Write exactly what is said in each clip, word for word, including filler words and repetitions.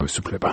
ხელისუფლება.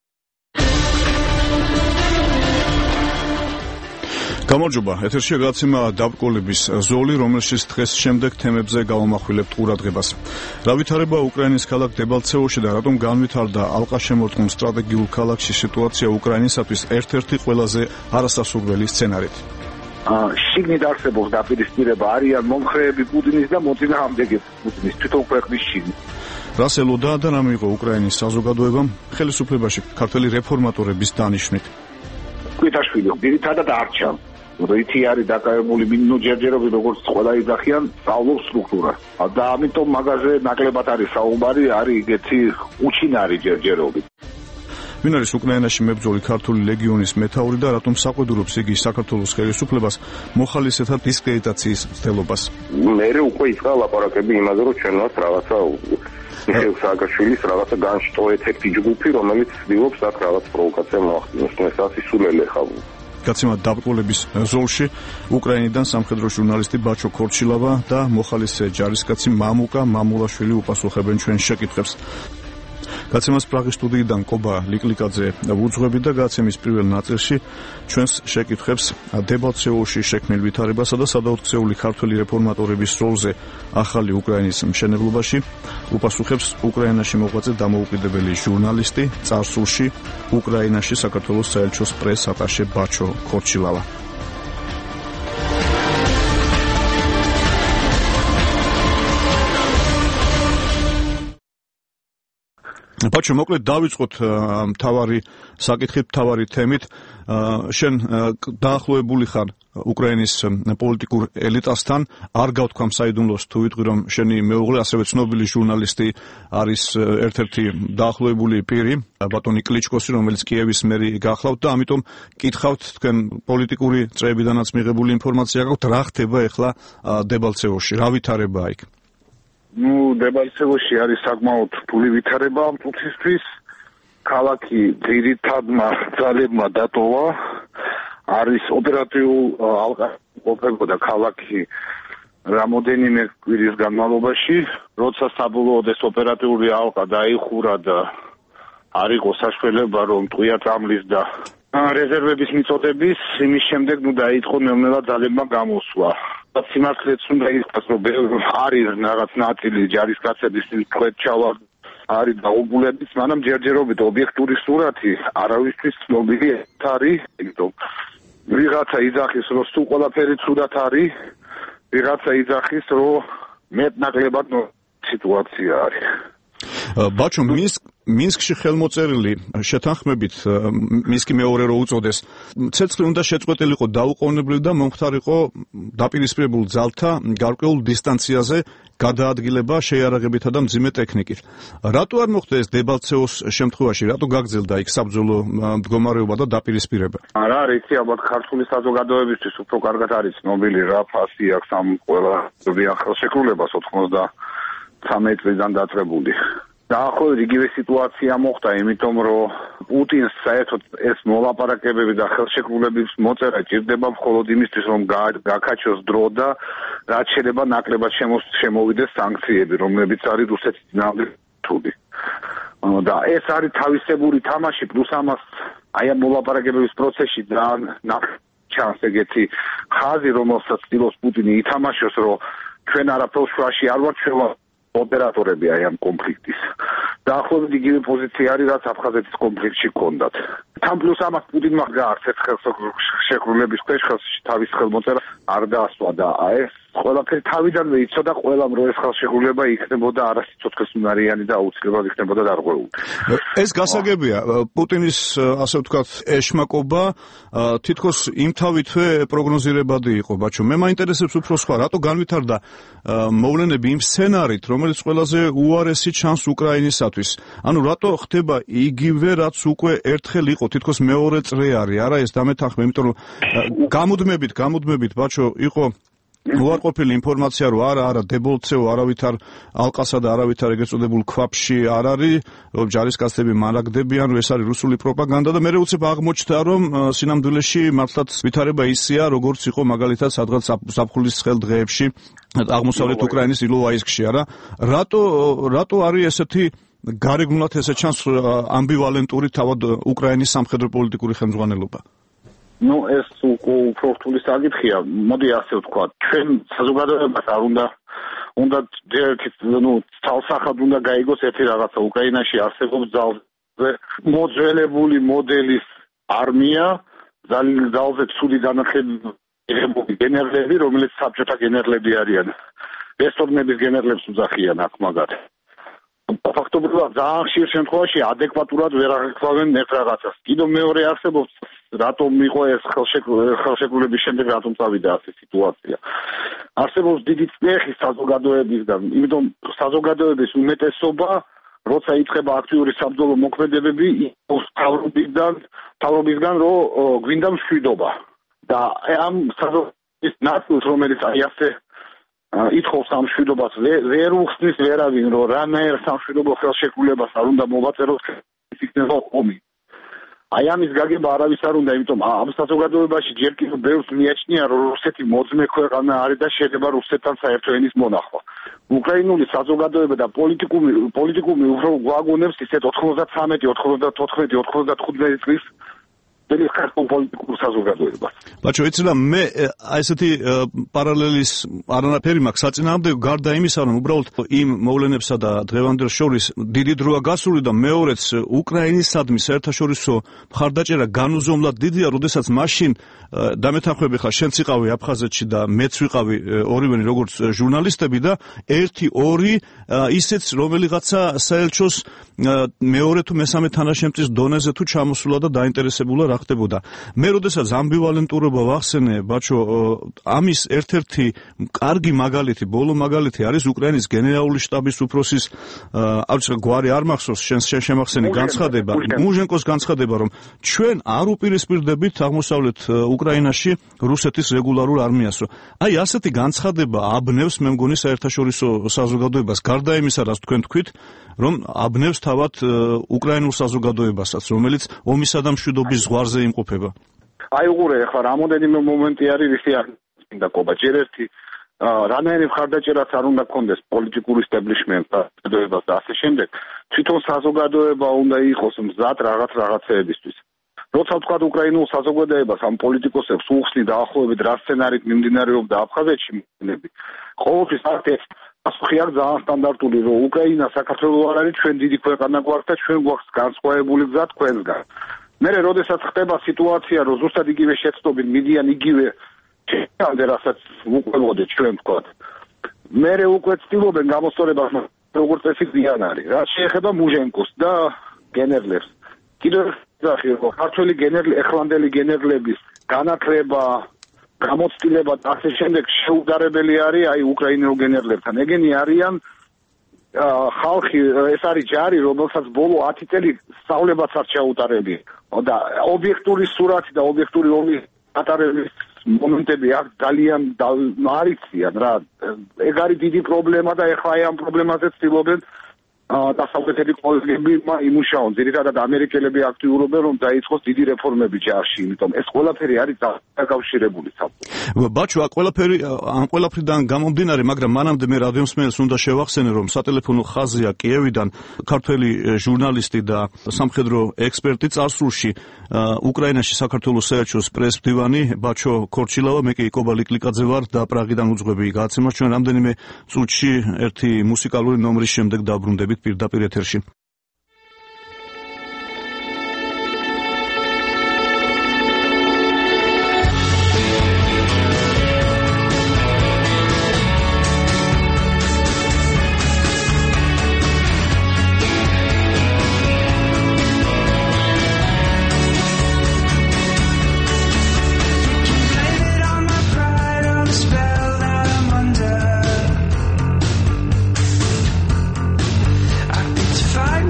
გამარჯობა, ეთერში გადაცემა დაბრკოლების ზოლი, რომელშიც დღეს შემდეგ თემებზე გავამახვილებთ ყურადღებას. რა ვითარება უკრაინის ქალაქ დებალცევოში და რატომ განვითარდა ალყაშემორტყმულ სტრატეგიულ ქალაქში სიტუაცია უკრაინისათვის ერთ-ერთი ყველაზე არასასურველი სცენარით. შიგნით არსებობს დაპირისპირება, არიან მომხრეები პუტინის და მოწინააღმდეგე პუტინის თვითონ ქვეყნის შიგნით. რას ელოდა და რა მიიღო უკრაინის საზოგადოებამ ხელისუფლებაში ქართველი რეფორმატორების დანიშვნით? კვიტაშვილი ძირითადად არჩა. რითი არის დაკავებული მინო ჯერჯერობით, როგორც ყველა იძახიან, სწავლობს სტრუქტურა. და ამიტომ მაგაზე ნაკლებად არის საუბარი, არის ეგეთი უჩინარი ჯერჯერობით. ვინ არის უკრაინაში მებრძოლი ქართული ლეგიონის მეთაური და რატომ საყვედურობს იგი საქართველოს ხელისუფლებას მოხალისეთა დისკრედიტაციის მცდელობას? მე უკვე იწყა ლაპარაკები იმაზე, რომ ჩვენ ვართ რაღაცა მიხეილ სააკაშვილის რაღაცა განშტო ეთერში ჯგუფი, რომელიც ცდილობს აქ რაღაც პროვოკაცია მოახდინოს. ეს ასე სულელი ხავ. გაცემა დაბრკოლების ზოლში უკრაინიდან სამხედრო ჟურნალისტი ბაჩო ქორჩილავა და მოხალისე ჯარისკაცი მამუკა მამულაშვილი უპასუხებენ ჩვენ შეკითხვებს. გაცემას პრაღის სტუდიიდან კობა ლიკლიკაძე უძღვებით და გაცემის პირველ ნაწილში ჩვენს შეკითხვებს დებალცევოში შექმნილ ვითარებასა და სადაოთხსეული ქართველი რეფორმატორების როლზე ახალი უკრაინის მშენებლობაში უპასუხებს უკრაინაში მოღვაწე დამოუკიდებელი ჟურნალისტი, წარსულში უკრაინაში საქართველოს საელჩოს პრეს-ატაშე ბაჩო ქორჩილავა. ბაჩო, მოკლედ დავიწყოთ მთავარი საკითხით, მთავარი თემით. შენ დაახლოებული ხარ უკრაინის პოლიტიკურ ელიტასთან, არ გავთქვამ საიდუმლოს თუ ვიტყვი, რომ შენი მეუღლე, ასევე ცნობილი ჟურნალისტი არის ერთ-ერთი დაახლოებული პირი, ბატონი კლიჩკოსი, რომელიც კიევის მერი გახლავთ და ამიტომ კითხავთ თქვენ პოლიტიკური წრეებიდანაც მიღებული ინფორმაცია გაქვთ, რა ხდება ახლა დებალცევოში, რა ვითარებაა იქ? ნუ დებალცევოში არის საკმაოდ რთული ვითარება პუტინისთვის. ქალაქი ძირითადმა ძალებმა დატოვა. არის ოპერატიულ ალყა ქალაქი რამოდენიმე კვირის განმავლობაში, როცა საბოლოოდ ეს ოპერატიული ალყა დაიხურა და არ იყო საშუალება, რომ ტყვია წამლის და რეზერვების მიწოდების, იმის შემდეგ ნუ დაიწყო ნელ-ნელა ძალებმა გამოსვლა. სიმართლეც უნდა ითქვას, რომ არის რაღაც ნაწილი ჯარისკაცების წვეთჩავა არის დაუგულებიც, მაგრამ ჯერჯერობით ობიექტური სურათი არავისთვის ცნობილი არის, იმიტომ ვიღაცა იძახის, რომ სულ ყველაფერი ცუდად არის, ვიღაცა იძახის, რომ მეტნაკლებად სიტუაცია არის. ბაჩო, მინსკში ხელმოწერილი შეთანხმებით, მინსკი მეორე რო უწოდეს, ცეცხლი უნდა შეწყვეტილიყო დაუყოვნებლივ და მომხდარიყო დაპირისპირებულ ძალთა გარკვეულ დისტანციაზე გადაადგილება შეიარაღებითა და მძიმე ტექნიკით. რატო არ მოხდა ეს დებალცევოს შემთხვევაში? რატო გაგრძელდა იქ საბრძოლო მდგომარეობა და დაპირისპირება? არა, რითი ალბათ ქართული საზოგადოებისთვის უფრო კარგად არის ცნობილი რა ფასი აქვს ამ ყველა ხელშეკრულებას ოცდამეთრე წლიდან დაწყებული. დაახლოებით იგივე სიტუაცია მოხდა, იმიტომ რომ პუტინს საერთოდ ეს მოლაპარაკებები და ხელშეკრულების მოწერა ჭირდება მხოლოდ იმისთვის, რომ გაქაჩოს დრო და რაც შეიძლება ნაკლებად შემოვიდეს სანქციები, რომლებიც არის რუსეთის წინააღმდეგ რთული. და ეს არის თავისებური თამაში, პლუს ამას აი ამ მოლაპარაკებების პროცესში ძალიან ჩანს ეგეთი ხაზი, რომელსაც ცდილობს პუტინი ითამაშოს, რომ ჩვენ არაფერს შუაში არ ვართ, ჩვენ ოპერატორები აი ამ კონფლიქტის. დაახლოებით იგივე პოზიცია არის, რაც აფხაზეთის კონფლიქტში ჰქონდათ. თან პლუს ამას პუტინმა გაარც ეს ხელშეკრულების ქვეშ თავის ხელმოწერა არ დაასვა და ეს ყველაფერი თავიდანვე იცოდა ყველამ, რომ ეს ხელშეკრულება იქნებოდა არასიცოცხლესუნარიანი და აუცილებლად იქნებოდა დარღვეული. ეს გასაგებია, პუტინის ასე ვთქვათ ეშმაკობა თითქოს იმთავითვე პროგნოზირებადი იყო, ბაჩო. მე მაინტერესებს უფრო სხვა, რატო განვითარდა მოვლენები იმ სცენარით, რომელიც ყველაზე უარესი ჩანს უკრაინისათვის. ანუ რატო ხდება იგივე, რაც უკვე ერთხელ იყო, თითქოს მეორე წრე არის, არა ეს დამეთანხმება, იმიტომ რომ გამუდმებით, გამუდმებით, ბაჩო, იყო უარყოფილი ინფორმაცია, რომ არა, არა, დებალცევო არავითარ ალყასა და არავითარ ეგრეთ წოდებულ ქვაბში არ არის, რომ ჯარისკაცები მარაგდებიან, რომ ეს არის რუსული პროპაგანდა და მე უცებ აღმოჩნდა, რომ სინამდვილეში მართლაც ვითარება ისეა, როგორც იყო მაგალითად სადღაც ზაფხულის ცხელ დღეებში აღმოსავლეთ უკრაინის ილოვაისკში, არა? რატო რატო არის ესეთი გარეგნულად ესე ჩანს ამბივალენტური თავად უკრაინის სამხედრო პოლიტიკური ხელმძღვანელობა. ნუ ეს უფრო რთული საკითხია. მოდი ასე ვთქვა, ჩვენ საზოგადოებას არ უნდა უნდა ნუ თალსახად უნდა გაიგოს ერთი რაღაცა. უკრაინაში არსებობს ძალზე მოძველებული მოდელის არმია, ძალზე ცუდი განათლებული გენერლები, რომელიც საბჭოთა გენერლები არიან. რესტორნების გენერლებს უძახიან აქ მაგათ. ფაქტობრივად ძალიან ხშირ შემთხვევაში ადეკვატურად ვერ აღიქვამენ ერთ რაღაცას. კიდევ მეორე არსებობს, რატომ იყო ეს ხელშეკრულების შემდეგ რატომ წავიდა ასე სიტუაცია. არსებობს დიდი წნეხი საზოგადოებისგან, იმიტომ საზოგადოების უმეტესობა, როცა იწყება აქტიური საბრძოლო მოქმედებები, თავრობისგან, თავრობისგან რომ გვინდა მშვიდობა. და ამ საზოგადოების ნაწილს, რომელიც აი ასე ითხოვს ამ მშვიდობას, ვერ უხსნის ვერავინ, რომ რანაირ სამშვიდობო ხელშეკრულებას არ უნდა მოვაწეროთ, იქნება ომი. აი ამის გაგება არავის არ უნდა, იმიტომ ამ საზოგადოებაში ჯერ კიდევ ბევრს მიაჩნია, რომ რუსეთი მოძმე ქვეყანა არის და შეიძლება რუსეთთან საერთო ენის მონახვა. უკრაინული საზოგადოება და პოლიტიკუმი პოლიტიკუმი უფრო გვაგონებს ისეთ ოთხმოცდათრამეტი, ოთხმოცდათოთხმეტი, ოთხმოცდათხუთმეტი წლის ეს ქართულ პოლიტიკურ საზოგადოებას. ბაჭო, იცი რა, მე აი ესეთი პარალელის არანაირი მაქვს საწინააღმდეგო, გარდა იმისა, რომ უბრალოდ იმ მოვლენებსა და დღევანდელ შორის დიდი დროა გასული და მეორეც უკრაინისადმი საერთაშორისო მხარდაჭერა განუზომლად დიდია, როდესაც მაშინ დამეთანხმები ხარ, შენც იყავი აფხაზეთში და მეც ვიყავი ორივენი როგორც ჟურნალისტები და ერთი ორი ისეც რომელიღაცა საელჩოს მეორე თუ მესამე თანაშემწის დონეზე თუ ჩამოსულა და დაინტერესებულა რა ხდებოდა. მე როდესაც ამბივალენტურობა ვახსენე, ბაჭო, ამის ერთ-ერთი კარგი მაგალითი, ბოლო მაგალითი არის უკრაინის გენერალური შტაბის უფროსის ავჭრა გვარი არ მახსოვს, შენ შემახსენი განცხადება, მუჟენკოს განცხადება, რომ ჩვენ არ უპირისპირდებით აღმოსავლეთ უკრაინაში რუსეთის რეგულარულ არმიას. აი ასეთი განცხადება აბნევს, მე მგონი, საერთაშორისო საზოგადოებას, გარდა იმისა, რაც თქვენ თქვით, რომ აბნევს თავად უკრაინულ საზოგადოებასაც, რომელიც ომისა და მშვიდობის ზღვარზე იმყოფება. აი უყურე, ახლა რამოდენიმე მომენტი არის, ვისი არ მინდა ყობა. ჯერ ერთი რანაირი მხარდაჭერაც არ უნდა გქონდეს პოლიტიკურ ისტაბლიშმენტს და ასე შემდეგ. თვითონ საზოგადოება უნდა იყოს მზად რაღაც რაღაცეებისთვის. როცა ვთქვათ უკრაინულ საზოგადოებას ამ პოლიტიკოსებს უხსნი დაახლოებით რა სცენარით მიმდინარეობდა აფხაზეთში მოვლენები. ყოველთვის აქ პასუხი არის ძალიან სტანდარტული, რომ უკრაინა საქართველოს არ არის, ჩვენ დიდი ქვეყანა გვაქვს და ჩვენ გვაქვს განსხვავებული გზა თქვენგან. მერე როდესაც ხდება სიტუაცია, რომ ზუსტად იგივე შეცდომით მიდიან იგივე ჩენდე, რასაც უყველოდეთ ჩვენ ვთქვათ. მერე უკვე ცდილობენ გამოსწორებას, როგორც წესი ზიან არის. რაც შეეხება მუჟენკოს და გენერლებს. კიდევ ახი რომ ქართველი გენერლი, ეხლანდელი გენერლების განათლება, გამოცდილება და ასე შემდეგ შეუდარებელი არის აი უკრაინელ გენერლებთან. ეგენი არიან ხალხი, ეს არის ჯარი, რომელსაც ბოლო ათი წელი სწავლებაც არ ჩაუტარებია. და ობიექტური სურათი და ობიექტური ომის ატარების მომენტები აქ ძალიან არიციან რა. ეგ არის დიდი პრობლემა და ეხლა აი ამ პრობლემაზე ცდილობენ დასავლეთელი კოლეგები იმუშაონ. ძირითადად ამერიკელები აქტიურობენ, რომ დაიწყოს დიდი რეფორმები ჯარში, იმიტომ ეს ყველაფერი არის დაკავშირებული საბჭოთი. ბაჩო, ყველაფერი ამ ყველაფრიდან გამომდინარე, მაგრამ მანამდე მე რადიომსმენელს უნდა შევახსენე, რომ სატელეფონო ხაზია კიევიდან ქართველი ჟურნალისტი და სამხედრო ექსპერტი წარსულში უკრაინაში საქართველოს საელჩოს პრესმდივანი ბაჩო ქორჩილავა, მე კი იკობა ლიკლიკაძე ვარ და პრაღიდან უძღვები გააცემას ჩვენ რამდენიმე წუთში ერთი მუსიკალური ნომრის შემდეგ დაბრუნდებით პირდაპირ ეთერში. Fight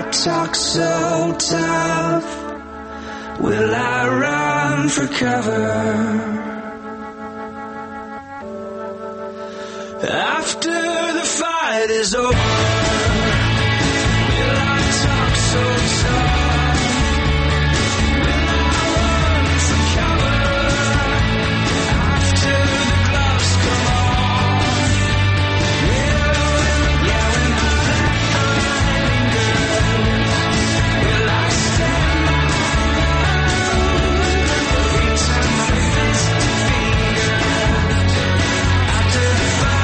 talk so tough? Will I run for cover? After the fight is over, will I talk so tough? Will I run for cover? After the gloves come off, will, yeah, when I linger, will I stand my ground? Return my fist to finger after the fight.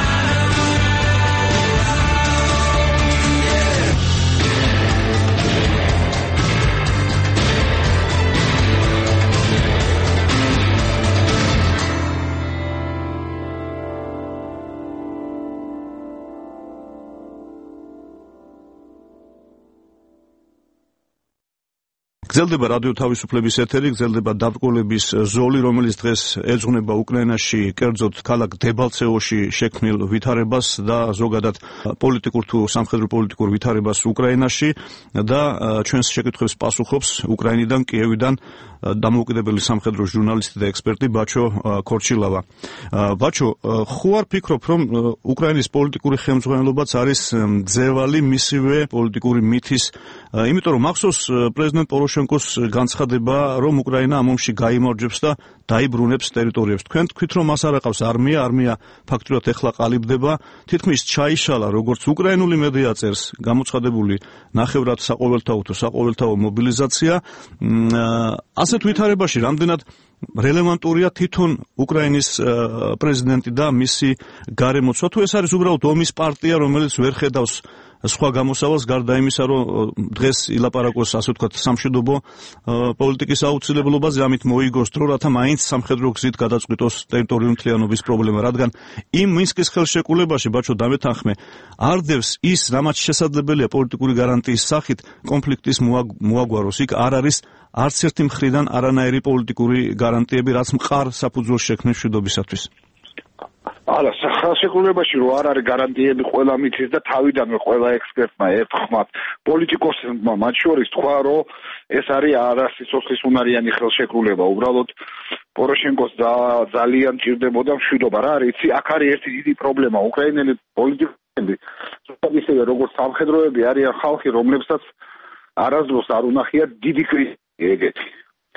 გრძელდება რადიო თავისუფლების ეთერი, გრძელდება დაბრკოლების ზოლი, რომელიც დღეს ეძღვნება უკრაინაში, კერძოდ ქალაქ დებალცევოში შექმნილ ვითარებას და ზოგადად პოლიტიკურ თუ სამხედრო პოლიტიკურ ვითარებას უკრაინაში და ჩვენს შეკითხვებს პასუხობს უკრაინიდან, კიევიდან დამოუკიდებელი სამხედრო ჟურნალისტი და ექსპერტი ბაჩო ქორჩილავა. ბაჩო, ხო არ ფიქრობ, რომ უკრაინის პოლიტიკური ხელმძღვანელობაც არის ძევალი მისივე პოლიტიკური მითის, იმიტომ რომ მახსოვს პრეზიდენტ პოროშენკოს განცხადება, რომ უკრაინა ამ ომში გაიმარჯვებს და დაიბრუნებს ტერიტორიებს. თქვენ თქვით, რომ მას არ აყავს არმია, არმია ფაქტურად ეხლა ყალიბდება, თითქმის ჩაიშალა, როგორც უკრაინული მედია წერს, გამოცხადებული ნახევრად საყოველთაო თუ საყოველთაო მობილიზაცია. ასეთ ვითარებაში რამდენად რელევანტურია თვითონ უკრაინის პრეზიდენტი და მისი გარემოცვა, თუ ეს არის უბრალოდ ომის პარტია, რომელიც ვერ ხედავს სხვა გამოსავალს, გარდა იმისა, რომ დღეს ილაპარაკოს, ასე ვთქვათ, სამშვიდობო პოლიტიკის აუცილებლობაზე, ამით მოიგოს დრო, რათა მაინც სამხედრო გზით გადაწყვიტოს ტერიტორიული მთლიანობის პრობლემა, რადგან იმ მინსკის ხელშეკრულებაში, ბაჩო, დამეთანხმე, არ დევს ის, რამაც შესაძლებელია პოლიტიკური გარანტიის სახით კონფლიქტის მოაგვაროს. იქ არ არის არც ერთი მხრიდან არანაირი პოლიტიკური გარანტიები, რაც მყარ საფუძველს შექმნის მშვიდობისათვის. არა, სახელმწიფოებაში რო არ არის გარანტიები ყველა მითის და თავიდანვე ყველა ექსპერტმა ერთხმად პოლიტიკოსებმა მათ შორის თქვა, რომ ეს არის არასიცოცხლისუნარიანი ხელშეკრულება. უბრალოდ პოროშენკოს ძალიან ჭირდებოდა მშვიდობა. რა არის, იცი, აქ არის ერთი დიდი პრობლემა. უკრაინელი პოლიტიკოსები, ისევე როგორც სამხედროები, არიან ხალხი, რომლებსაც არასდროს არ უნახიათ დიდი კრიზისი ეგეთი.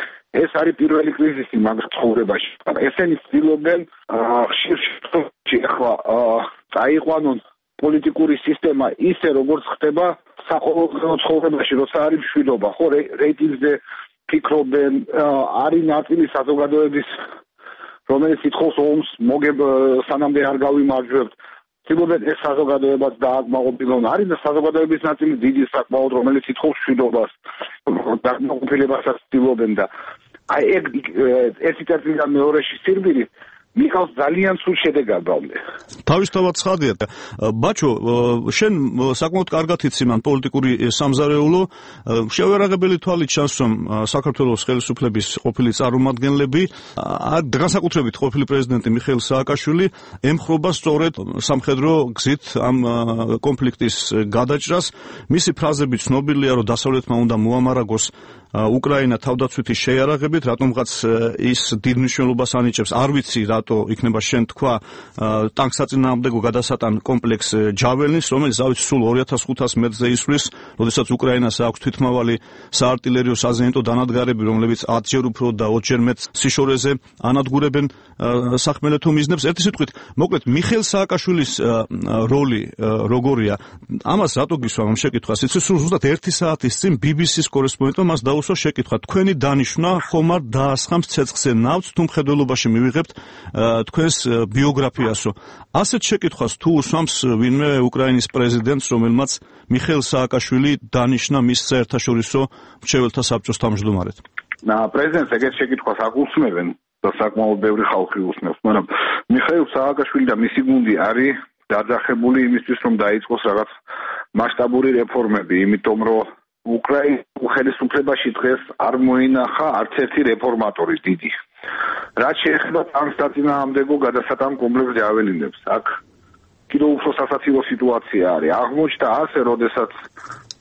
ეს არის პირველი კრიზისი მაგ ცხოვრებაში. ესენი ცდილობენ ხშირ შემთხვევაში ახლა წაიყვანონ პოლიტიკური სისტემა ისე, როგორც ხდება საყოველთაო ცხოვრებაში, როცა არის მშვიდობა. ხო, რეიტინგზე ფიქრობენ, არის ნაწილი საზოგადოების, რომელიც ითხოვს ომს, მოგებ სანამდე არ გავიმარჯვებთ. ცდილობენ ეს საზოგადოებაც დააკმაყოფილონ. არის და საზოგადოების ნაწილი დიდი საკმაოდ, რომელიც ითხოვს მშვიდობას, დააკმაყოფილებასაც ცდილობენ და აი ეგ ერთი წერტილიდან მეორეში სირბილი მიყავს ძალიან სულ შედეგამდე. თავისთავად ცხადია. ბაჩო, შენ საკმაოდ კარგად იცი მან პოლიტიკური სამზარეულო, შევერაღებელი თვალით ჩანს, რომ საქართველოს ხელისუფლების ყოფილი წარმომადგენლები, განსაკუთრებით ყოფილი პრეზიდენტი მიხეილ სააკაშვილი ემხრობა სწორედ სამხედრო გზით ამ კონფლიქტის გადაჭრას. მისი ფრაზები ცნობილია, რომ დასავლეთმა უნდა მოამარაგოს უკრაინა თავდაცვითი შეიარაღებით, რატომღაც ის დიდ მნიშვნელობას ანიჭებს. არ ვიცი, რატო იქნება შენ თქვა ტანკსაწინააღმდეგო გადასატან კომპლექს ჯაველნის, რომელიც ზავით სულ ორი ათას ხუთას მეტრზე ისვლის, როდესაც უკრაინას აქვს თვითმავალი საარტილერიო საზენიტო დანადგარები, რომლებიც ათჯერ უფრო და ოცჯერ მეტ სიშორეზე ანადგურებენ სახმელეთო მიზნებს. ერთი სიტყვით, მოკლედ, მიხეილ სააკაშვილის როლი როგორია? ამას რატო გისვა ამ შეკითხვას? იცი, სულ ზუსტად ერთი საათის წინ ბი ბი სის კორესპონდენტმა მას დაუსვა შეკითხვა. თქვენი დანიშვნა ხომ არ დაასხამს ცეცხლზე ნავთს, თუ მხედველობაში მივიღებთ თქვენს ბიოგრაფიასო. ასეთ შეკითხვას თუ უსვამს ვინმე უკრაინის პრეზიდენტს, რომელმაც მიხეილ სააკაშვილი დანიშნა მის საერთაშორისო მრჩეველთა საბჭოს თავმჯდომარედ? და პრეზიდენტს ეგეთ შეკითხვას არ უსმევენ და საკმაოდ ბევრი ხალხი უსმევს, მაგრამ მიხეილ სააკაშვილი და მისი გუნდი არის დაძახებული იმისთვის, რომ დაიწყოს რაღაც მასშტაბური რეფორმები, იმიტომ რომ უკრაინის ხელისუფლებაში დღეს არ მოინახა არც ერთი რეფორმატორი დიდი. რაც შეეხება ტანკსაწინააღმდეგო გადასატან კომპლექს ჯაველინებს, აქ კიდევ უფრო სასაცილო სიტუაცია არის. აღმოჩნდა ასე, როდესაც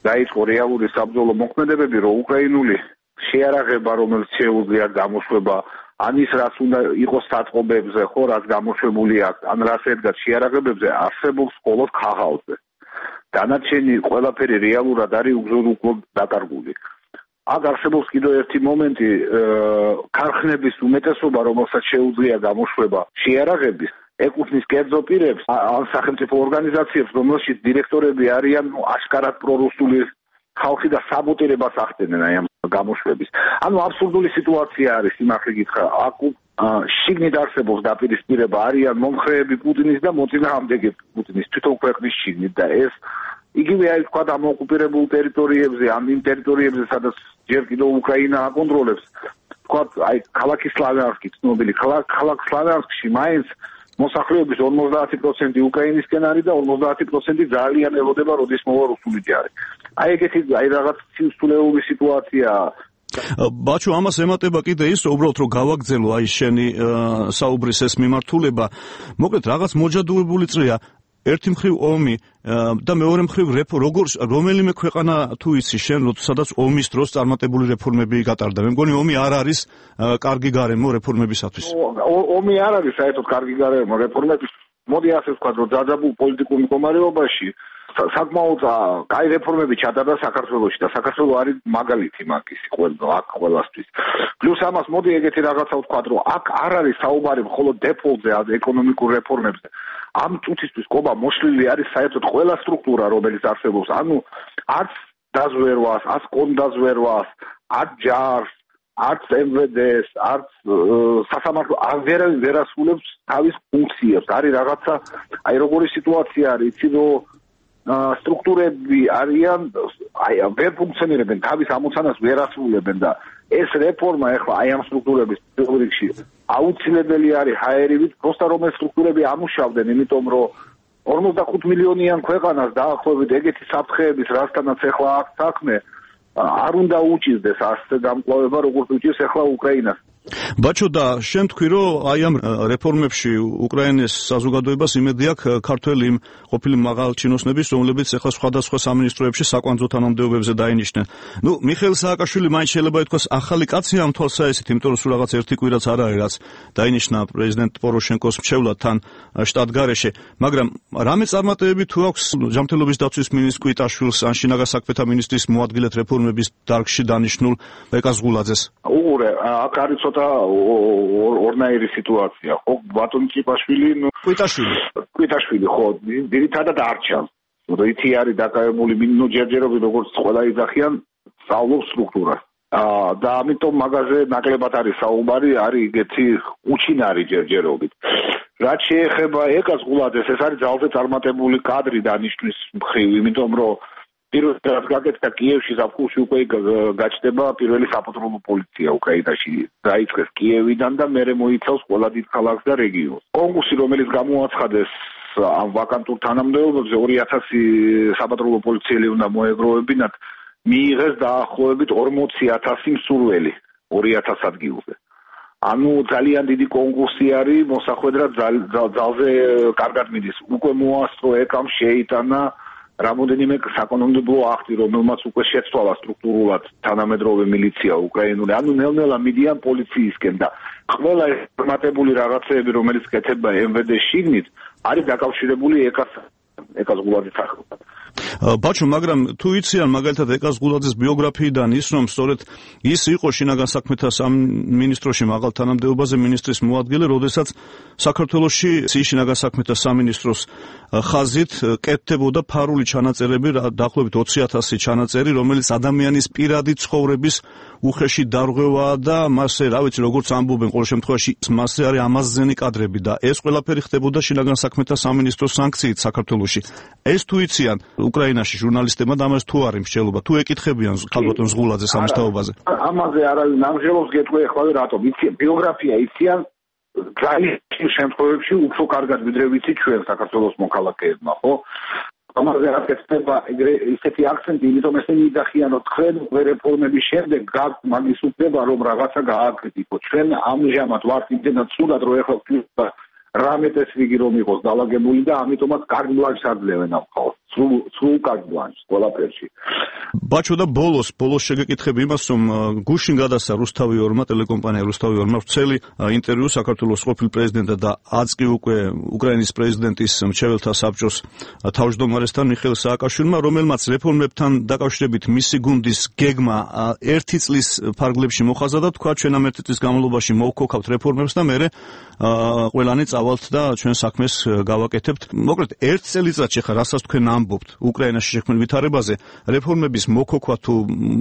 დაიწყო რეალური საბრძოლო მოქმედებები, რომ უკრაინული შეარაღება, რომელიც შეუძლია გამოშვება ან ის რაც უნდა იყოს საწყობებზე, ხო, რაც გამოშვებული აქვს, ან რაც ედგათ შეარაღებებზე, არსებობს მხოლოდ ქაღალდზე. დანარჩენი ყველაფერი რეალურად არის უგზურუკლოდ დაკარგული. აქ არსებობს კიდევ ერთი მომენტი, ქარხნების უმეტესობა, რომელსაც შეუძლია გამოშვება შეარაღების, ეკუთვნის კერძო პირებს, ან სახელმწიფო ორგანიზაციებს, რომელშიც დირექტორები არიან აშკარად პრორუსული ხალხი და საბოტირებას ახდენენ აი ამ გამოშვების. ანუ აბსურდული სიტუაცია არის, სიმართლე გითხრა. აქ შიგნით არსებობს დაპირისპირება, არიან მომხრეები პუტინის და მოწინააღმდეგე პუტინის თვითონ ქვეყნის შიგნით და ეს იგივე არის თქვა ამოოკუპირებულ ტერიტორიებზე, ამ იმ ტერიტორიებზე, სადაც ჯერ კიდევ უკრაინა აკონტროლებს. თქვა აი ქალაქი სლავიანსკი, ცნობილი ქალაქ სლავიანსკში მაინც მოსახლეობის ორმოცდაათი პროცენტი უკრაინისკენ არის და ორმოცდაათი პროცენტი ძალიან ელოდება, როდის მოვა რუსული ჯარი. აი ეგეთი აი რაღაც სიუსტულეული სიტუაციაა. ბაჩო, ამას ემატება კიდე ის, უბრალოდ რომ გავაგრძელო აი შენი საუბრის ეს მიმართულება. მოკლედ რაღაც მოჯადურებული წრეა. ერთი მხრივ ომი და მეორე მხრივ როგორ რომელიმე ქვეყანა თუ იცი შენ, სადაც ომის დროს წარმატებული რეფორმები გატარდა. მე მგონი ომი არ არის კარგი გარემო რეფორმებისათვის. ომი არ არის საერთოდ კარგი გარემო რეფორმების. მოდი ასე ვთქვათ, რომ დაძაბულ პოლიტიკურ მდგომარეობაში საკმაოდ კაი რეფორმები ჩატარდა საქართველოში და საქართველო არის მაგალითი მაგისი ყველა აქ ყველასთვის. პლუს ამას მოდი ეგეთი რაღაცა ვთქვათ, რომ აქ არ არის საუბარი მხოლოდ დეფოლტზე, ეკონომიკურ რეფორმებზე. ამ წუთისთვის ყობა მოშლილი არის საერთოდ ყველა სტრუქტურა, რომელიც არსებობს. ანუ არც დაზვერვას, არც კონდაზვერვას, არც ჯარს, არც em ve de-ს, არც სასამართლო ვერავინ ვერ ასრულებს თავის ფუნქციებს. არის რაღაცა, აი როგორი სიტუაცია არის, იცი რომ სტრუქტურები არიან, აი ვერ ფუნქციონირებენ, თავის ამოცანას ვერ ასრულებენ და ეს რეფორმა ახლა აი ამ სტრუქტურების რიგში აუცილებელი არის ჰაერივით, პროსტა რომ ეს სტრუქტურები ამუშავდნენ, იმიტომ რომ ორმოცდახუთ მილიონიან ქვეყანას დაახლოებით ეგეთი საფრთხეების, რასთანაც ახლა აქვს საქმე, არ უნდა უჭირდეს ასე გამკლავება, როგორც უჭირს ახლა უკრაინას. ბაჩო, და შენ თქვი, რომ აი ამ რეფორმებში უკრაინის საზოგადოებას იმედი აქვს ქართველი იმ ყოფილი მაღალჩინოსნების, რომლებიც ახლა სხვადასხვა სამინისტროებში საკვანძო თანამდებობებზე დაინიშნენ. ნუ მიხეილ სააკაშვილი მაინც შეიძლება ითქვას ახალი კაცია ამ თვალსაჩინით, იმიტომ რომ სულ რაღაც ერთი კვირაც არ არის, რაც დაინიშნა პრეზიდენტ პოროშენკოს მრჩევლად თან შტატგარეშე, მაგრამ რამე წარმატებები თუ აქვს ჯანმრთელობის დაცვის მინისტრ კვიტაშვილს ან შინაგან საქმეთა მინისტრის მოადგილედ რეფორმების დარგში დანიშნულ ეკას ღულაძეს? უღურე, აქ არის ცოტა ორნაირი სიტუაცია, ხო, ბატონი ჭიპაშვილი, ნუ კვიტაშვილი. კვიტაშვილი, ხო, ძირითადად არ ჩანს. რითი არის დაკავებული, ნუ ჯერჯერობით როგორც ყველა იძახიან, სწავლობს სტრუქტურას. აა და ამიტომ მაგაზე ნაკლებად არის საუბარი, არის ეგეთი უჩინარი ჯერჯერობით. რაც შეეხება ეკას ღულაძეს, ეს არის ძალზე წარმატებული კადრი დანიშნვის მხრივ, იმიტომ რომ პირველად გაკეთდა კიევში, ზაფხულში უკვე გაჩნდება პირველი საპატრულო პოლიცია უკრაინაში. დაიწყეს კიევიდან და მერე მოიცავს ყველა დიდ ქალაქს და რეგიონს. კონკურსი, რომელიც გამოაცხადეს ამ ვაკანტურ თანამდებობებზე, ორი ათასი საპატრულო პოლიციელი უნდა მოეგროვებინათ, მიიღეს დაახლოებით ორმოცი ათასი მსურველი ორი ათას ადგილზე. ანუ ძალიან დიდი კონკურსი არის, მოსახვედრად ძალზე კარგად მიდის. უკვე მოასწრო ეკამ შეიტანა რამოდენიმე საკანონმდებლო აქტი, რომელმაც უკვე შეცვალა სტრუქტურულად თანამედროვე მილიცია უკრაინული. ანუ ნელ-ნელა მიდიან პოლიციისკენ და ყველა ეს წარმატებული რაღაცეები, რომელიც კეთება em ve de-ს შიგნით, არის დაკავშირებული ეკას ეკას ღულაძის სახელთან. ბაჩო, მაგრამ თუ იციან მაგალითად ეკას ღულაძის ბიოგრაფიიდან ის, რომ სწორედ ის იყო შინაგან საქმეთა სამინისტროში მაღალ თანამდებობაზე მინისტრის მოადგილე, როდესაც საქართველოში შინაგან საქმეთა სამინისტროს ხაზით კეთდებოდა ფარული ჩანაწერები, დაახლოებით ოცი ათასი ჩანაწერი, რომელიც ადამიანის პირადი ცხოვრების უხეში დარღვევაა და მასზე, რა ვიცი, როგორც ამბობენ, ყოველ შემთხვევაში მასზე არის ამაზენი კადრები და ეს ყველაფერი ხდებოდა შინაგან საქმეთა სამინისტროს სანქციით საქართველოში. ეს თუ იციან უკრაინაში ჟურნალისტებმა და ამას თუ არის მსჯელობა, თუ ეკითხებიან ხალბატონ ღულაძეს ამის თაობაზე? ამაზე არავინ ამჟელობს, გეტყვი ეხლა რატომ? იციან ბიოგრაფია, იციან ძალიან შემთხვევებში უფრო კარგად ვიდრე ვიცი ჩვენ საქართველოს მოქალაქეებმა, ხო? ამაზე აკეთდება ისეთი აქცენტი, იმიტომ ესენი იძახიან, რომ თქვენ რეფორმების შემდეგ გაქვთ მაგის უფლება, რომ რაღაცა გააკრიტიკოთ. ჩვენ ამჟამად ვართ იმდენად ცუდად, რომ ეხლა რამე წესრიგი რომ იყოს დალაგებული და ამიტომაც კარგ ბლანშს აძლევენ ამ ხალხს. სრულ კარგ-ბლანშს ყველაფერში. ბაჩო და ბოლოს ბოლოს შეგეკითხები იმას, რომ გუშინ გადასცა რუსთავი-ორმა ტელეკომპანია რუსთავი-ორმა ვრცელი ინტერვიუ საქართველოს ყოფილ პრეზიდენტად და აწყი უკვე უკრაინის პრეზიდენტის მრჩეველთა საბჭოს თავმჯდომარესთან მიხეილ სააკაშვილმა, რომელმაც რეფორმებთან დაკავშირებით მისი გუნდის გეგმა ერთი წლის ფარგლებში მოხაზა და თქვა, ჩვენ ამ ერთი წლის განმავლობაში მოვქოქავთ რეფორმებს და მერე ყველანი წავალთ და ჩვენ საქმეს გავაკეთებთ. მოკლედ ერთ წელიწადში ხა რასაც თქვენ ამბობთ უკრაინაში შექმნილ ვითარებაზე, რეფორმების მოქოქვა თუ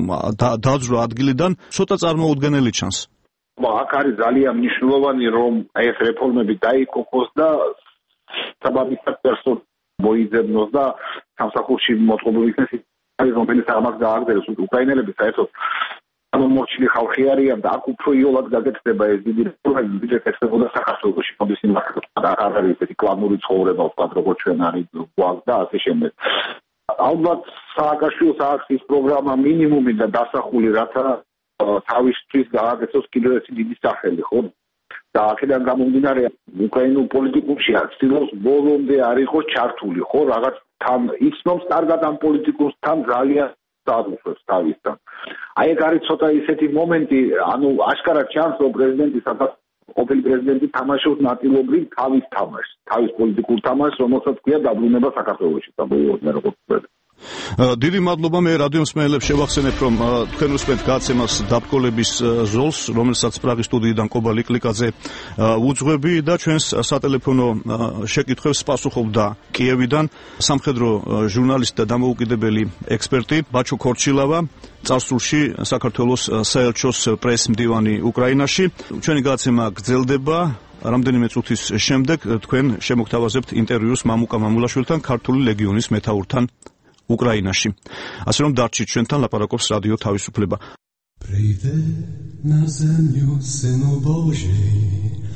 დაძრა ადგილიდან ცოტა წარმოუდგენელი ჩანს. აქ არის ძალიან მნიშვნელოვანი, რომ ეს რეფორმები დაიქოქოს და საბაბისად პერსონ მოიძებნოს და სამსახურში მოწყობილ იქნეს, რომელიც ამას გააგრძელებს. უკრაინელები საერთოდ მორჩილი ხალხი არიან და აქ უფრო იოლად გაგეთდება ეს დიდი რეფორმები, ვიდრე ეცდებოდა საქართველოში. მოდის იმას არ არის ესეთი კლანური ცხოვრება, ვთქვათ, როგორც ჩვენ არის გვაქვს და ასე შემდეგ. ალბათ სააკაშვილს აქვს ის პროგრამა მინიმუმი და დასახული, რათა თავისთვის გააკეთოს კიდევ ერთი დიდი სახელი, ხო? და აქედან გამომდინარე, უკრაინულ პოლიტიკუმში ცდილობს ბოლომდე არ იყოს ჩართული, ხო? რაღაც თან იცნობს კარგად ამ პოლიტიკურს, თან ძალიან დააგვიშვებს თავისთან. აი ეგ არის ცოტა ისეთი მომენტი, ანუ აშკარად ჩანს, რომ პრეზიდენტი სადაც ყოფილი პრეზიდენტი თამაშობს ნაწილობრივ თავის თამაშს, თავის პოლიტიკურ თამაშს, რომელსაც ქვია დაბრუნება საქართველოში, საბოლოოდ მე როგორც ვთქვი. დიდი მადლობა, მე რადიო მსმენელებს შევახსენებ, რომ თქვენ უსმენთ გადაცემას დაბრძოლების ზოლს, რომელსაც პრაღის სტუდიიდან კობა ლიკლიკაძე უძღვები და ჩვენს სატელეფონო შეკითხვებს პასუხობდა კიევიდან სამხედრო ჟურნალისტი და დამოუკიდებელი ექსპერტი ბაჩო ქორჩილავა, წარსულში საქართველოს საელჩოს პრეს-მდივანი უკრაინაში. ჩვენი გადაცემა გრძელდება. რამდენიმე წუთის შემდეგ თქვენ შემოგთავაზებთ ინტერვიუს მამუკა მამულაშვილთან, ქართული ლეგიონის მეთაურთან უკრაინაში. ასე რომ დარჩით ჩვენთან, ლაპარაკობს რადიო თავისუფლება. Прийде на землю Сину Божий,